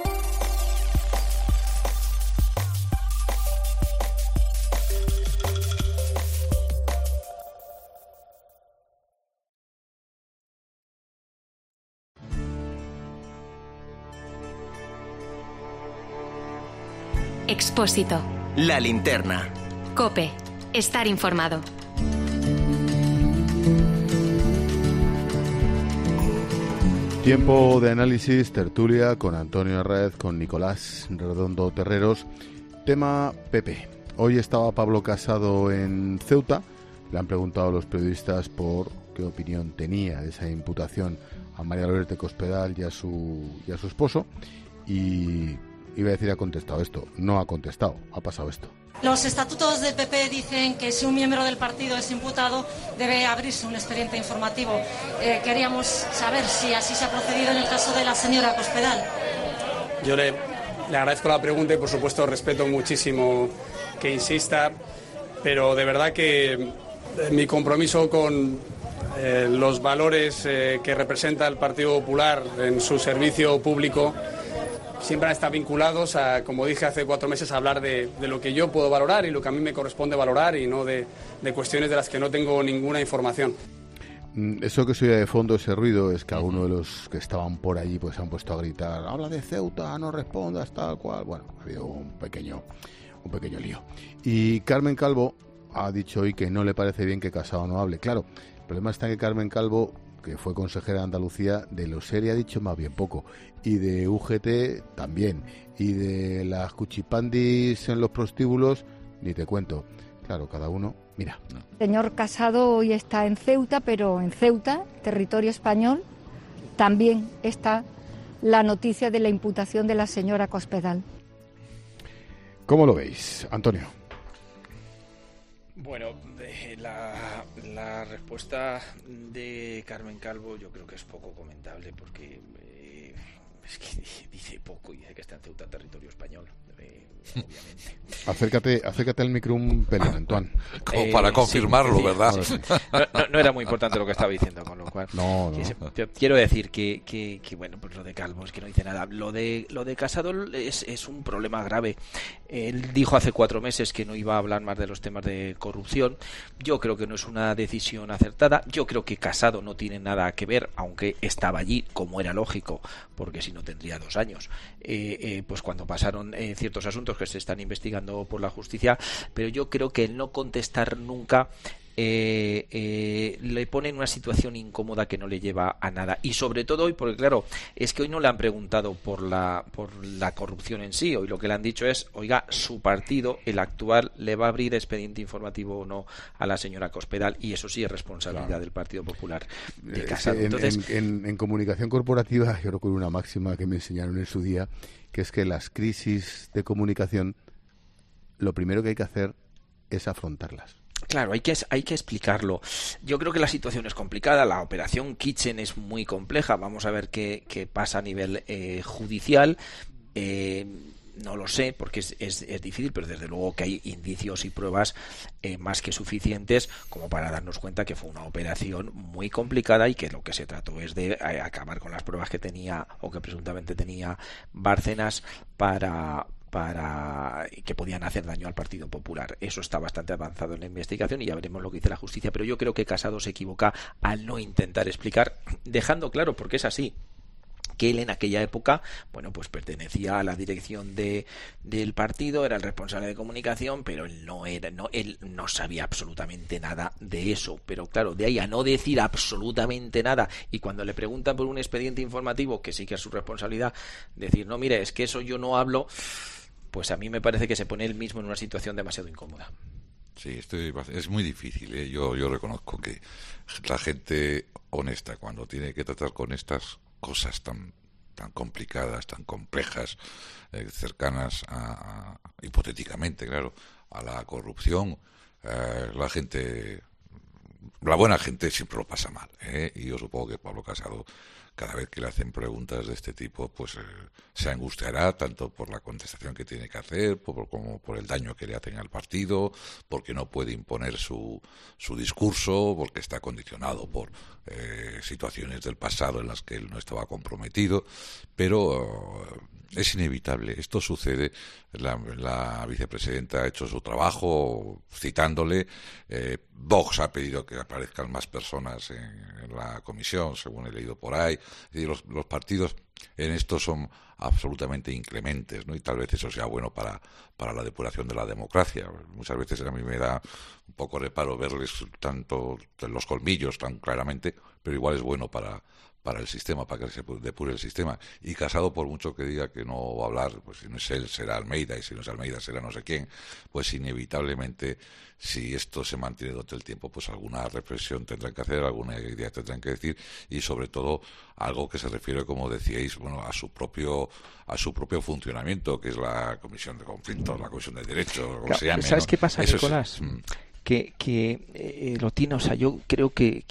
Expósito. La linterna. COPE. Estar informado. Tiempo de análisis, tertulia con Antonio Herrez, con Nicolás Redondo Terreros. Tema PP. Hoy estaba Pablo Casado en Ceuta, Le han preguntado a los periodistas por qué opinión tenía de esa imputación a María Dolores de Cospedal y a su esposo, y iba a decir ha contestado esto. No ha contestado, ha pasado esto. Los estatutos del PP dicen que si un miembro del partido es imputado debe abrirse un expediente informativo. Queríamos saber si así se ha procedido en el caso de la señora Cospedal. Yo le agradezco la pregunta y por supuesto respeto muchísimo que insista, pero de verdad que mi compromiso con los valores que representa el Partido Popular en su servicio público siempre han estado vinculados a, como dije hace 4 meses, a hablar de lo que yo puedo valorar y lo que a mí me corresponde valorar, y no de cuestiones de las que no tengo ninguna información. Eso que se oye de fondo, ese ruido, es que algunos de los que estaban por allí pues se han puesto a gritar: habla de Ceuta, no respondas, tal cual. Bueno, ha habido un pequeño lío. Y Carmen Calvo ha dicho hoy que no le parece bien que Casado no hable. Claro, el problema está en que Carmen Calvo, que fue consejera de Andalucía, de los SERI ha dicho más bien poco, y de UGT también, y de las cuchipandis en los prostíbulos ni te cuento. Claro, cada uno, mira. El señor Casado hoy está en Ceuta, pero en Ceuta, territorio español, también está la noticia de la imputación de la señora Cospedal. ¿Cómo lo veis, Antonio? Bueno, la respuesta de Carmen Calvo yo creo que es poco comentable, porque es que dice poco y dice que está en Ceuta, territorio español, obviamente. Acércate al micro un pelín, Antoine. Como para confirmarlo, sí, ¿verdad? Sí. No era muy importante lo que estaba diciendo, con lo cual... No. Quiero decir que bueno, pues lo de Calvo es que no dice nada. Lo de Casado es un problema grave. Él dijo hace 4 meses que no iba a hablar más de los temas de corrupción. Yo creo que no es una decisión acertada. Yo creo que Casado no tiene nada que ver, aunque estaba allí, como era lógico, porque si no tendría 2 años, pues cuando pasaron ciertos asuntos que se están investigando por la justicia. Pero yo creo que el no contestar nunca le pone en una situación incómoda que no le lleva a nada, y sobre todo hoy, porque claro, es que hoy no le han preguntado por la corrupción en sí. Hoy lo que le han dicho es: oiga, su partido, el actual, le va a abrir expediente informativo o no a la señora Cospedal, y eso sí es responsabilidad del Partido Popular de Casado. Entonces, en comunicación corporativa yo recuerdo una máxima que me enseñaron en su día, que es que las crisis de comunicación lo primero que hay que hacer es afrontarlas. Claro, hay que explicarlo. Yo creo que la situación es complicada, la operación Kitchen es muy compleja. Vamos a ver qué pasa a nivel judicial. No lo sé, porque es difícil, pero desde luego que hay indicios y pruebas más que suficientes como para darnos cuenta que fue una operación muy complicada y que lo que se trató es de acabar con las pruebas que tenía, o que presuntamente tenía, Bárcenas para que podían hacer daño al Partido Popular. Eso está bastante avanzado en la investigación y ya veremos lo que dice la justicia, pero yo creo que Casado se equivoca al no intentar explicar, dejando claro, porque es así, que él en aquella época, bueno, pues pertenecía a la dirección del partido, era el responsable de comunicación, pero él no sabía absolutamente nada de eso. Pero claro, de ahí a no decir absolutamente nada, y cuando le preguntan por un expediente informativo, que sí que es su responsabilidad, decir: no, mire, es que eso yo no hablo, pues a mí me parece que se pone él mismo en una situación demasiado incómoda. Sí, es muy difícil, ¿eh? Yo reconozco que la gente honesta, cuando tiene que tratar con estas cosas tan complicadas, tan complejas, cercanas hipotéticamente, claro, a la corrupción, la buena gente siempre lo pasa mal, ¿eh? Y yo supongo que Pablo Casado, cada vez que le hacen preguntas de este tipo, pues se angustiará tanto por la contestación que tiene que hacer, como por el daño que le hacen al partido, porque no puede imponer su discurso, porque está condicionado por situaciones del pasado en las que él no estaba comprometido, pero es inevitable. Esto sucede. La vicepresidenta ha hecho su trabajo citándole. Vox ha pedido que aparezcan más personas en la comisión, según he leído por ahí. Es decir, los partidos en esto son absolutamente inclementes, ¿no? Y tal vez eso sea bueno para la depuración de la democracia. Muchas veces a mí me da un poco reparo verles tanto los colmillos tan claramente, pero igual es bueno para el sistema, para que se depure el sistema. Y Casado, por mucho que diga que no va a hablar, pues si no es él será Almeida, y si no es Almeida será no sé quién, pues inevitablemente, si esto se mantiene durante el tiempo, pues alguna reflexión tendrán que hacer, alguna idea tendrán que decir, y sobre todo algo que se refiere, como decíais, bueno, a su propio funcionamiento, que es la Comisión de Conflictos, la Comisión de Derechos, como se llame, ¿sabes ¿no? qué pasa, Eso Nicolás? Que lo tiene, o sea, yo creo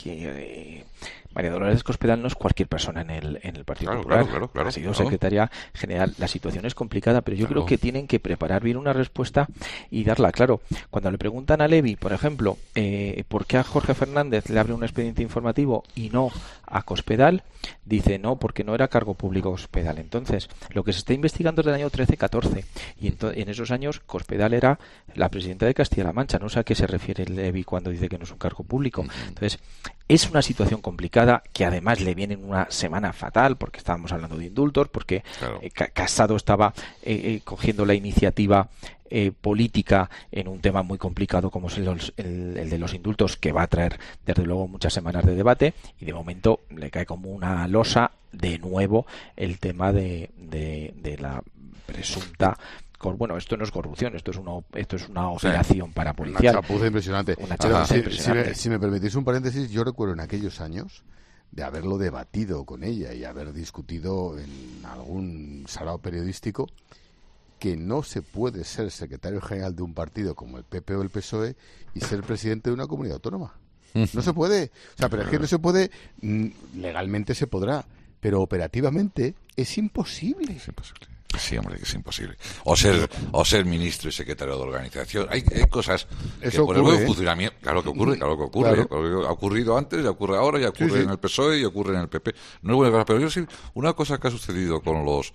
que María Dolores Cospedal no es cualquier persona en el Partido Popular. Claro. Ha sido secretaria general. La situación es complicada, pero yo creo que tienen que preparar bien una respuesta y darla. Claro, cuando le preguntan a Levi, por ejemplo, ¿por qué a Jorge Fernández le abre un expediente informativo y no a Cospedal? Dice, no, porque no era cargo público Cospedal. Entonces, lo que se está investigando es del año 13-14. Y en esos años Cospedal era la presidenta de Castilla-La Mancha. No sé a qué se refiere Levi cuando dice que no es un cargo público. Entonces, es una situación complicada, que además le viene en una semana fatal, porque estábamos hablando de indultos, porque Casado estaba cogiendo la iniciativa política en un tema muy complicado como es el de los indultos, que va a traer desde luego muchas semanas de debate, y de momento le cae como una losa de nuevo el tema de la presunta. Bueno, esto no es corrupción, esto es una operación parapolicial. Una chapuza impresionante. Si me permitís un paréntesis, yo recuerdo en aquellos años de haberlo debatido con ella y haber discutido en algún sarao periodístico que no se puede ser secretario general de un partido como el PP o el PSOE y ser presidente de una comunidad autónoma. No se puede. O sea, pero es que no se puede. Legalmente se podrá, pero operativamente es imposible. Es imposible. Sí, hombre, que es imposible. O ser ministro y secretario de organización. Hay cosas que eso por ocurre, el buen funcionamiento. Claro que ocurre. Claro. Ha ocurrido antes, ya ocurre ahora, ya ocurre en el PSOE y ocurre en el PP. No es buena cosa, pero yo sí, una cosa que ha sucedido con los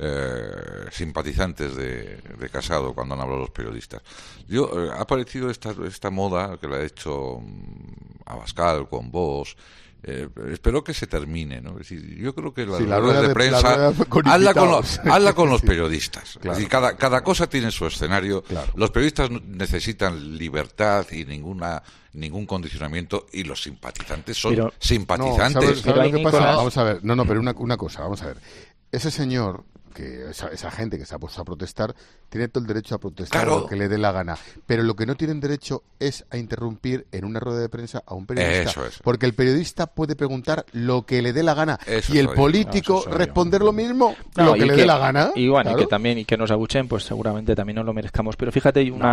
simpatizantes de Casado cuando han hablado los periodistas. Ha aparecido esta moda que la ha hecho Abascal con Vox. Espero que se termine, ¿no? Es decir, yo creo que la rueda de prensa hazla con los periodistas. Claro. Es decir, cada cosa tiene su escenario. Claro. Los periodistas necesitan libertad y ningún condicionamiento, y los simpatizantes son simpatizantes. ¿Sabes lo que pasa? Vamos a ver, pero una cosa, vamos a ver. Ese señor, que esa gente que se ha puesto a protestar, tiene todo el derecho a protestar lo que le dé la gana, pero lo que no tienen derecho es a interrumpir en una rueda de prensa a un periodista. Eso es. Porque el periodista puede preguntar lo que le dé la gana y el político responder lo mismo, lo que le dé la gana. Y bueno, claro. y que nos abuchen, pues seguramente también nos lo merezcamos. Pero fíjate, un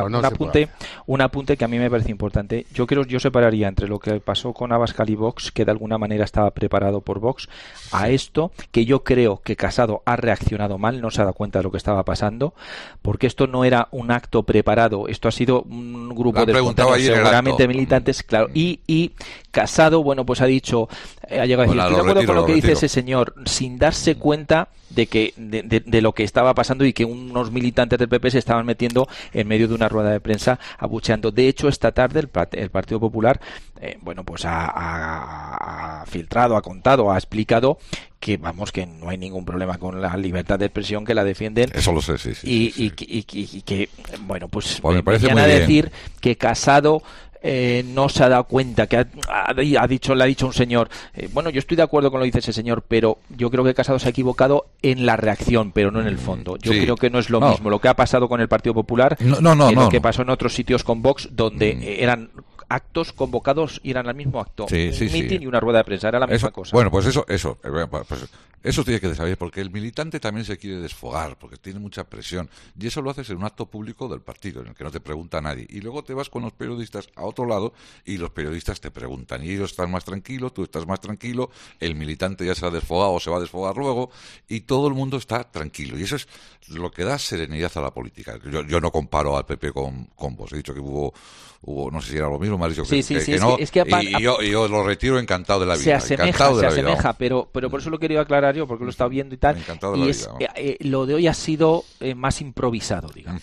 apunte que a mí me parece importante. Yo separaría entre lo que pasó con Abascal y Vox, que de alguna manera estaba preparado por Vox, a esto, que yo creo que Casado ha reaccionado mal, no se ha dado cuenta de lo que estaba pasando, porque esto no era un acto preparado, esto ha sido un grupo de espontáneos, seguramente militantes, claro, y Casado, bueno, pues ha dicho, ha llegado a decir, estoy de acuerdo con lo que dice ese señor, sin darse cuenta de lo que estaba pasando y que unos militantes del PP se estaban metiendo en medio de una rueda de prensa abucheando. De hecho, esta tarde el Partido Popular pues ha filtrado, ha contado, ha explicado que no hay ningún problema con la libertad de expresión, que la defienden. Eso lo sé, sí. Y que, bueno, pues me parece muy bien bien. Decir que Casado no se ha dado cuenta, que le ha dicho un señor, yo estoy de acuerdo con lo que dice ese señor, pero yo creo que Casado se ha equivocado en la reacción, pero no en el fondo. Yo creo que no es lo mismo lo que ha pasado con el Partido Popular que lo que pasó en otros sitios con Vox, donde eran actos convocados y eran el mismo acto, un mitin y una rueda de prensa, era la misma cosa. Bueno, pues eso tiene que saber, porque el militante también se quiere desfogar, porque tiene mucha presión, y eso lo haces en un acto público del partido, en el que no te pregunta nadie, y luego te vas con los periodistas a otro lado, y los periodistas te preguntan, y ellos están más tranquilos, tú estás más tranquilo, el militante ya se ha desfogado o se va a desfogar luego, y todo el mundo está tranquilo, y eso es lo que da serenidad a la política. Yo no comparo al PP con vos, he dicho que hubo no sé si era lo mismo, me has dicho que no, y yo lo retiro encantado de la vida. Se asemeja, pero por eso lo quería aclarar yo, porque lo he estado viendo y tal, lo de hoy ha sido más improvisado, digamos.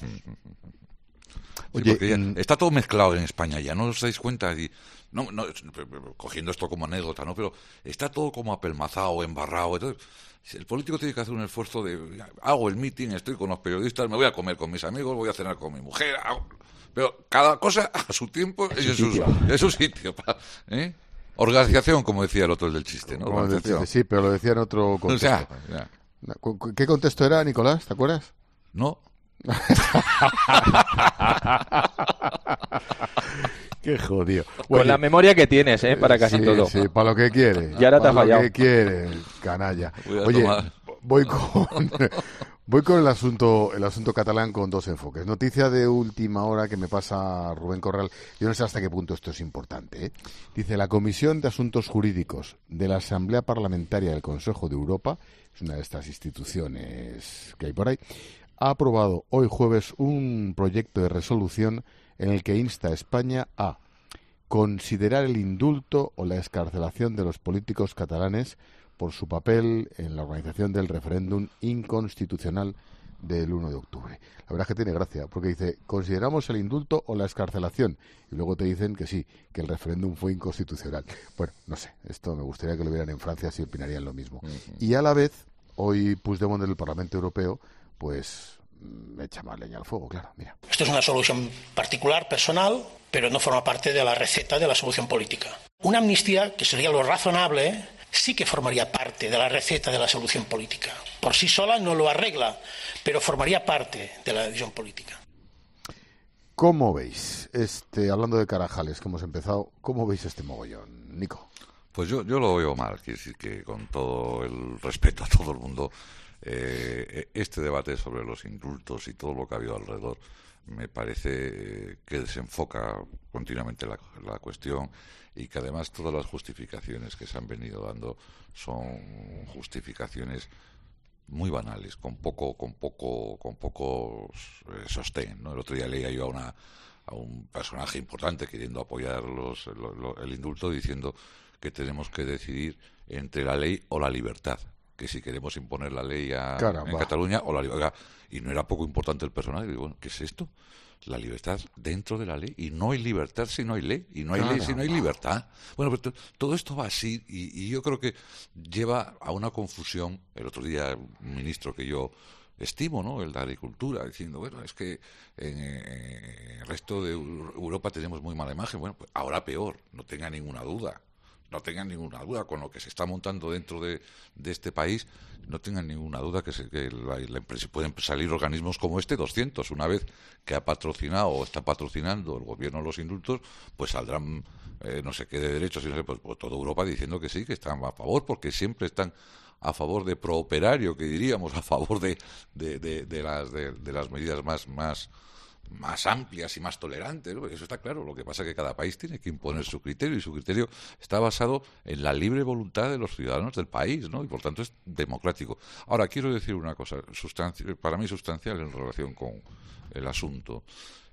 Oye, está todo mezclado en España ya, ¿no os dais cuenta? No, cogiendo esto como anécdota, ¿no? Pero está todo como apelmazado, embarrado. Entonces, el político tiene que hacer un esfuerzo hago el meeting, estoy con los periodistas, me voy a comer con mis amigos, voy a cenar con mi mujer, pero cada cosa a su tiempo y en su sitio. Organización, como decía el otro del chiste, ¿no? Organización. Sí, pero lo decía en otro contexto. O sea, ¿Qué contexto era, Nicolás? ¿Te acuerdas? No. Qué jodido. Con la memoria que tienes, para casi todo. Sí, para lo que quiere. Y ahora te ha fallado. Para lo que quiere, canalla. Oye, voy con el asunto catalán con dos enfoques. Noticia de última hora que me pasa Rubén Corral. Yo no sé hasta qué punto esto es importante, ¿eh? Dice, la Comisión de Asuntos Jurídicos de la Asamblea Parlamentaria del Consejo de Europa, es una de estas instituciones que hay por ahí, ha aprobado hoy jueves un proyecto de resolución en el que insta a España a considerar el indulto o la excarcelación de los políticos catalanes por su papel en la organización del referéndum inconstitucional del 1 de octubre. La verdad es que tiene gracia, porque dice, consideramos el indulto o la excarcelación, y luego te dicen que sí, que el referéndum fue inconstitucional. Bueno, no sé, esto me gustaría que lo vieran en Francia, si opinarían lo mismo. Y a la vez, hoy Puigdemont del Parlamento Europeo, pues me echa más leña al fuego, claro, mira. Esto es una solución particular, personal, pero no forma parte de la receta de la solución política. Una amnistía, que sería lo razonable, sí que formaría parte de la receta de la solución política. Por sí sola no lo arregla, pero formaría parte de la decisión política. ¿Cómo veis, hablando de Carajales, que hemos empezado, cómo veis este mogollón, Nico? Pues yo lo veo mal, quiero decir que con todo el respeto a todo el mundo, este debate sobre los indultos y todo lo que ha habido alrededor me parece que desenfoca continuamente la cuestión, y que además todas las justificaciones que se han venido dando son justificaciones muy banales, con poco sostén, ¿no? El otro día leía yo a un personaje importante queriendo apoyar el indulto, diciendo que tenemos que decidir entre la ley o la libertad, que si queremos imponer la ley en Cataluña o la libertad. Y no era poco importante el personaje. Digo, bueno, ¿qué es esto? La libertad dentro de la ley, y no hay libertad si no hay ley, y no hay ley si no hay libertad. Bueno, pero todo esto va así, y yo creo que lleva a una confusión. El otro día un ministro que yo estimo, ¿no?, el de Agricultura, diciendo, bueno, es que en el resto de Europa tenemos muy mala imagen. Bueno, pues ahora peor, no tenga ninguna duda. No tengan ninguna duda, con lo que se está montando dentro de este país, no tengan ninguna duda que pueden salir organismos como 200. Una vez que ha patrocinado o está patrocinando el gobierno los indultos, pues saldrán no sé qué de derechos, pues toda Europa diciendo que sí, que están a favor, porque siempre están a favor de prooperario, que diríamos, a favor de las medidas más amplias y más tolerantes, ¿no? Eso está claro. Lo que pasa es que cada país tiene que imponer su criterio, y su criterio está basado en la libre voluntad de los ciudadanos del país, ¿no? Y por tanto es democrático. Ahora, quiero decir una cosa para mí sustancial en relación con el asunto.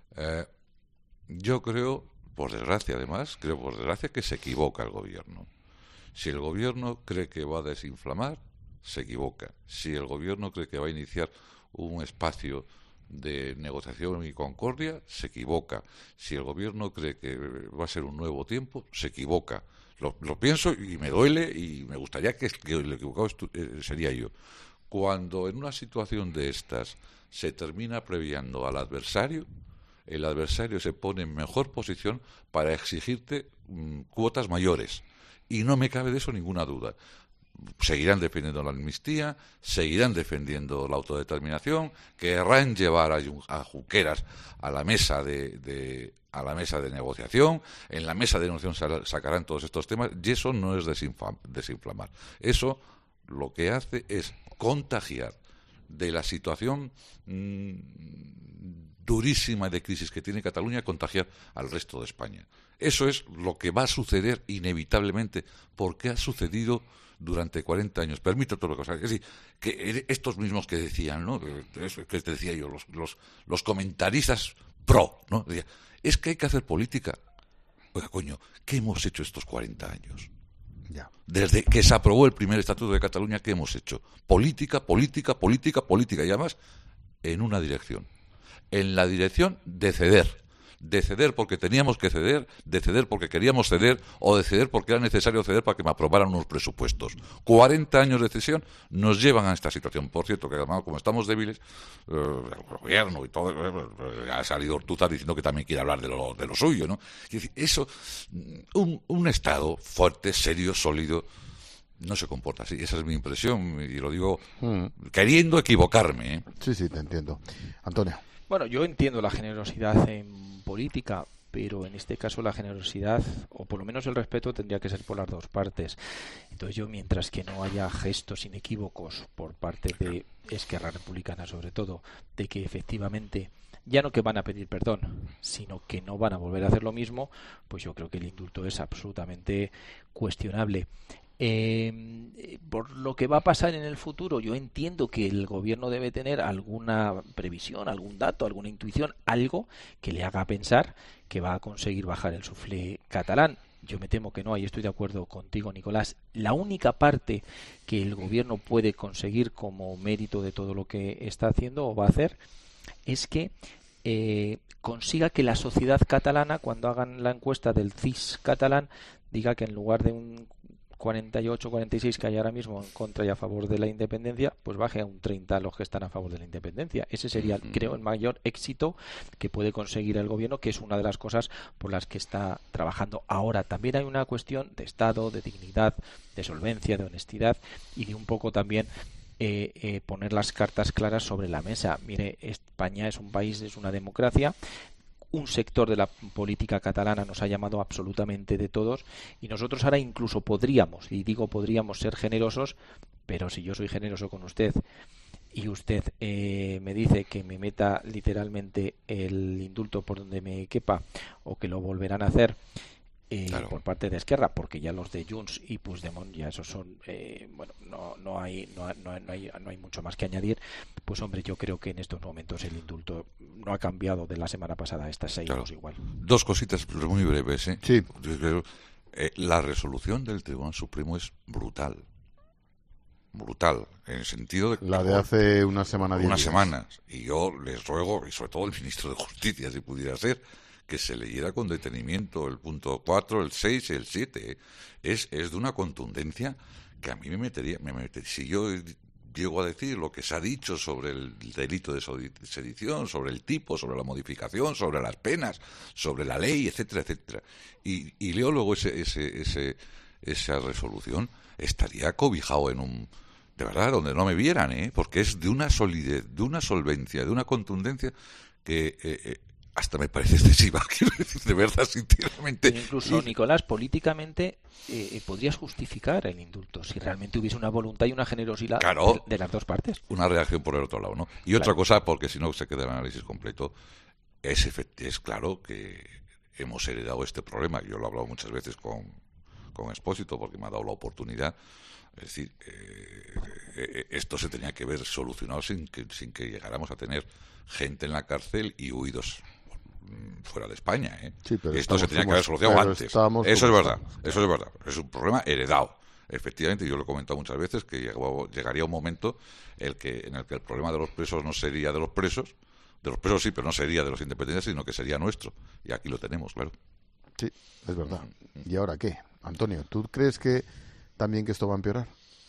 Yo creo, por desgracia que se equivoca el gobierno. Si el gobierno cree que va a desinflamar, se equivoca. Si el gobierno cree que va a iniciar un espacio de negociación y concordia, se equivoca. Si el gobierno cree que va a ser un nuevo tiempo, se equivoca. Lo pienso y me duele, y me gustaría que el equivocado sería yo. Cuando en una situación de estas se termina previando al adversario, el adversario se pone en mejor posición para exigirte cuotas mayores, y no me cabe de eso ninguna duda. Seguirán defendiendo la amnistía, seguirán defendiendo la autodeterminación, querrán llevar a Junqueras a la mesa de negociación. En la mesa de negociación sacarán todos estos temas, y eso no es desinflamar. Eso lo que hace es contagiar de la situación durísima de crisis que tiene Cataluña, contagiar al resto de España. Eso es lo que va a suceder inevitablemente, porque ha sucedido durante 40 años. Permito todo lo que... Es decir, que estos mismos que decían, ¿no?, que te decía yo, los comentaristas pro, ¿no?, decían, es que hay que hacer política. Oiga, coño, ¿qué hemos hecho estos 40 años? Ya. Desde que se aprobó el primer Estatuto de Cataluña, ¿qué hemos hecho? Política, y además en una dirección. En la dirección de ceder. de ceder porque teníamos que ceder, de ceder porque queríamos ceder o de ceder porque era necesario ceder para que me aprobaran unos presupuestos. 40 años de cesión nos llevan a esta situación. Por cierto, que además, como estamos débiles, el gobierno y todo, ha salido Ortúzar diciendo que también quiere hablar de lo suyo, ¿no? Es decir, eso, un Estado fuerte, serio, sólido, no se comporta así. Esa es mi impresión y lo digo queriendo equivocarme, ¿eh? Sí, te entiendo. Antonio. Bueno, yo entiendo la generosidad en política, pero en este caso la generosidad, o por lo menos el respeto, tendría que ser por las dos partes. Entonces yo, mientras que no haya gestos inequívocos por parte de Esquerra Republicana, sobre todo, de que efectivamente ya no que van a pedir perdón, sino que no van a volver a hacer lo mismo, pues yo creo que el indulto es absolutamente cuestionable. Por lo que va a pasar en el futuro, yo entiendo que el gobierno debe tener alguna previsión, algún dato, alguna intuición, algo que le haga pensar que va a conseguir bajar el suflé catalán. Yo me temo que no, y estoy de acuerdo contigo, Nicolás. La única parte que el gobierno puede conseguir como mérito de todo lo que está haciendo o va a hacer es que consiga que la sociedad catalana, cuando hagan la encuesta del CIS catalán, diga que en lugar de un 48-46 que hay ahora mismo en contra y a favor de la independencia, pues baje a un 30 los que están a favor de la independencia. Ese sería, creo, el mayor éxito que puede conseguir el gobierno, que es una de las cosas por las que está trabajando ahora. También hay una cuestión de Estado, de dignidad, de solvencia, de honestidad y de un poco también poner las cartas claras sobre la mesa. Mire, España es un país, es una democracia. Un sector de la política catalana nos ha llamado absolutamente de todos y nosotros ahora incluso podríamos, y digo podríamos, ser generosos, pero si yo soy generoso con usted y usted me dice que me meta literalmente el indulto por donde me quepa o que lo volverán a hacer por parte de Esquerra, porque ya los de Junts y Puigdemont ya esos son bueno, no hay mucho más que añadir. Pues hombre, yo creo que en estos momentos el indulto no ha cambiado de la semana pasada a estas 6 igual. Dos cositas muy breves, ¿eh? Sí. La resolución del Tribunal Supremo es brutal, en el sentido de la de hace una semana, 10 días. Semanas, y yo les ruego, y sobre todo el ministro de Justicia, si pudiera ser, que se leyera con detenimiento el punto 4, el 6 y el 7. Es de una contundencia que a mí me metería. Si yo llego a decir lo que se ha dicho sobre el delito de sedición, sobre el tipo, sobre la modificación, sobre las penas, sobre la ley, etcétera, etcétera, y leo luego esa resolución, estaría cobijado en un... De verdad, donde no me vieran, porque es de una solidez, de una solvencia, de una contundencia que... hasta me parece excesiva, quiero decir, de verdad, sinceramente. Incluso, Nicolás, políticamente podrías justificar el indulto si realmente hubiese una voluntad y una generosidad de las dos partes. Una reacción por el otro lado, ¿no? Y otra cosa, porque si no se queda el análisis completo, es claro que hemos heredado este problema. Yo lo he hablado muchas veces con Expósito, porque me ha dado la oportunidad. Es decir, esto se tenía que ver solucionado sin que llegáramos a tener gente en la cárcel y huidos fuera de España, Sí, pero esto se tenía que haber solucionado antes. Eso es verdad. Es un problema heredado. Efectivamente, yo lo he comentado muchas veces que llegaría un momento en el que el problema de los presos no sería de los presos sí, pero no sería de los independientes, sino que sería nuestro. Y aquí lo tenemos, claro. Sí, es verdad. ¿Y ahora qué? Antonio, ¿tú crees que también que esto va a empeorar?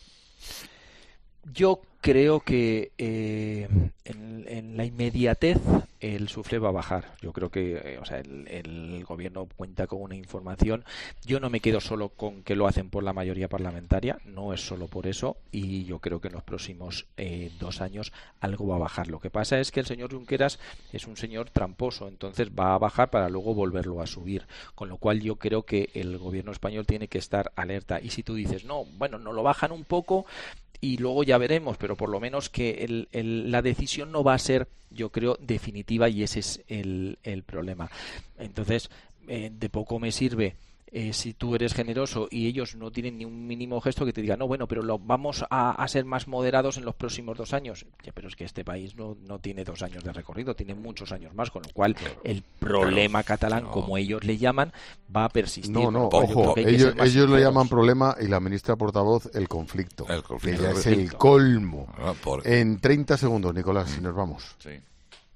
Yo creo que en la inmediatez el suflé va a bajar. Yo creo que el gobierno cuenta con una información. Yo no me quedo solo con que lo hacen por la mayoría parlamentaria, no es solo por eso, y yo creo que en los próximos 2 años algo va a bajar. Lo que pasa es que el señor Junqueras es un señor tramposo, entonces va a bajar para luego volverlo a subir, con lo cual yo creo que el gobierno español tiene que estar alerta. Y si tú dices, no lo bajan un poco y luego ya veremos, pero por lo menos que la decisión no va a ser, yo creo, definitiva, y ese es el problema. Entonces, de poco me sirve si tú eres generoso y ellos no tienen ni un mínimo gesto que te diga, no, bueno, pero vamos a ser más moderados en los próximos 2 años. Ya, pero es que este país no tiene 2 años de recorrido, tiene muchos años más, con lo cual el problema catalán, como ellos le llaman, va a persistir. Ojo, ellos le llaman problema, y la ministra portavoz el conflicto. Que ya es el colmo. En 30 segundos, Nicolás, si nos vamos. Sí.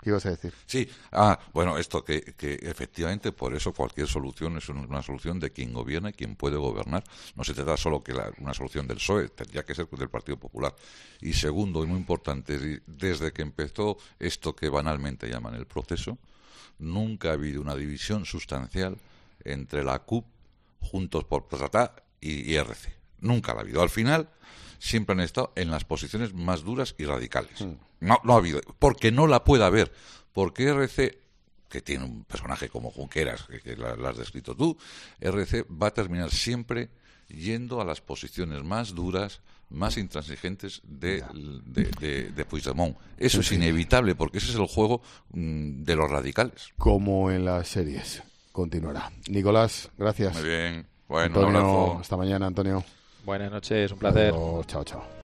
¿Qué ibas a decir? Sí, bueno, esto que efectivamente por eso cualquier solución es una solución de quien gobierna y quien puede gobernar. No se trata solo que una solución del PSOE, tendría que ser del Partido Popular. Y segundo, y muy importante, desde que empezó esto que banalmente llaman el proceso, nunca ha habido una división sustancial entre la CUP, Juntos por Tratar y IRC. Nunca la ha habido. Al final siempre han estado en las posiciones más duras y radicales. No ha habido, porque no la puede haber, porque RC, que tiene un personaje como Junqueras, que la has descrito tú, RC va a terminar siempre yendo a las posiciones más duras, más intransigentes de Puigdemont. Eso es inevitable, porque ese es el juego de los radicales. Como en las series. Continuará. Nicolás, gracias. Muy bien. Bueno, Antonio, un abrazo. Hasta mañana, Antonio. Buenas noches, un placer. Adiós, chao, chao.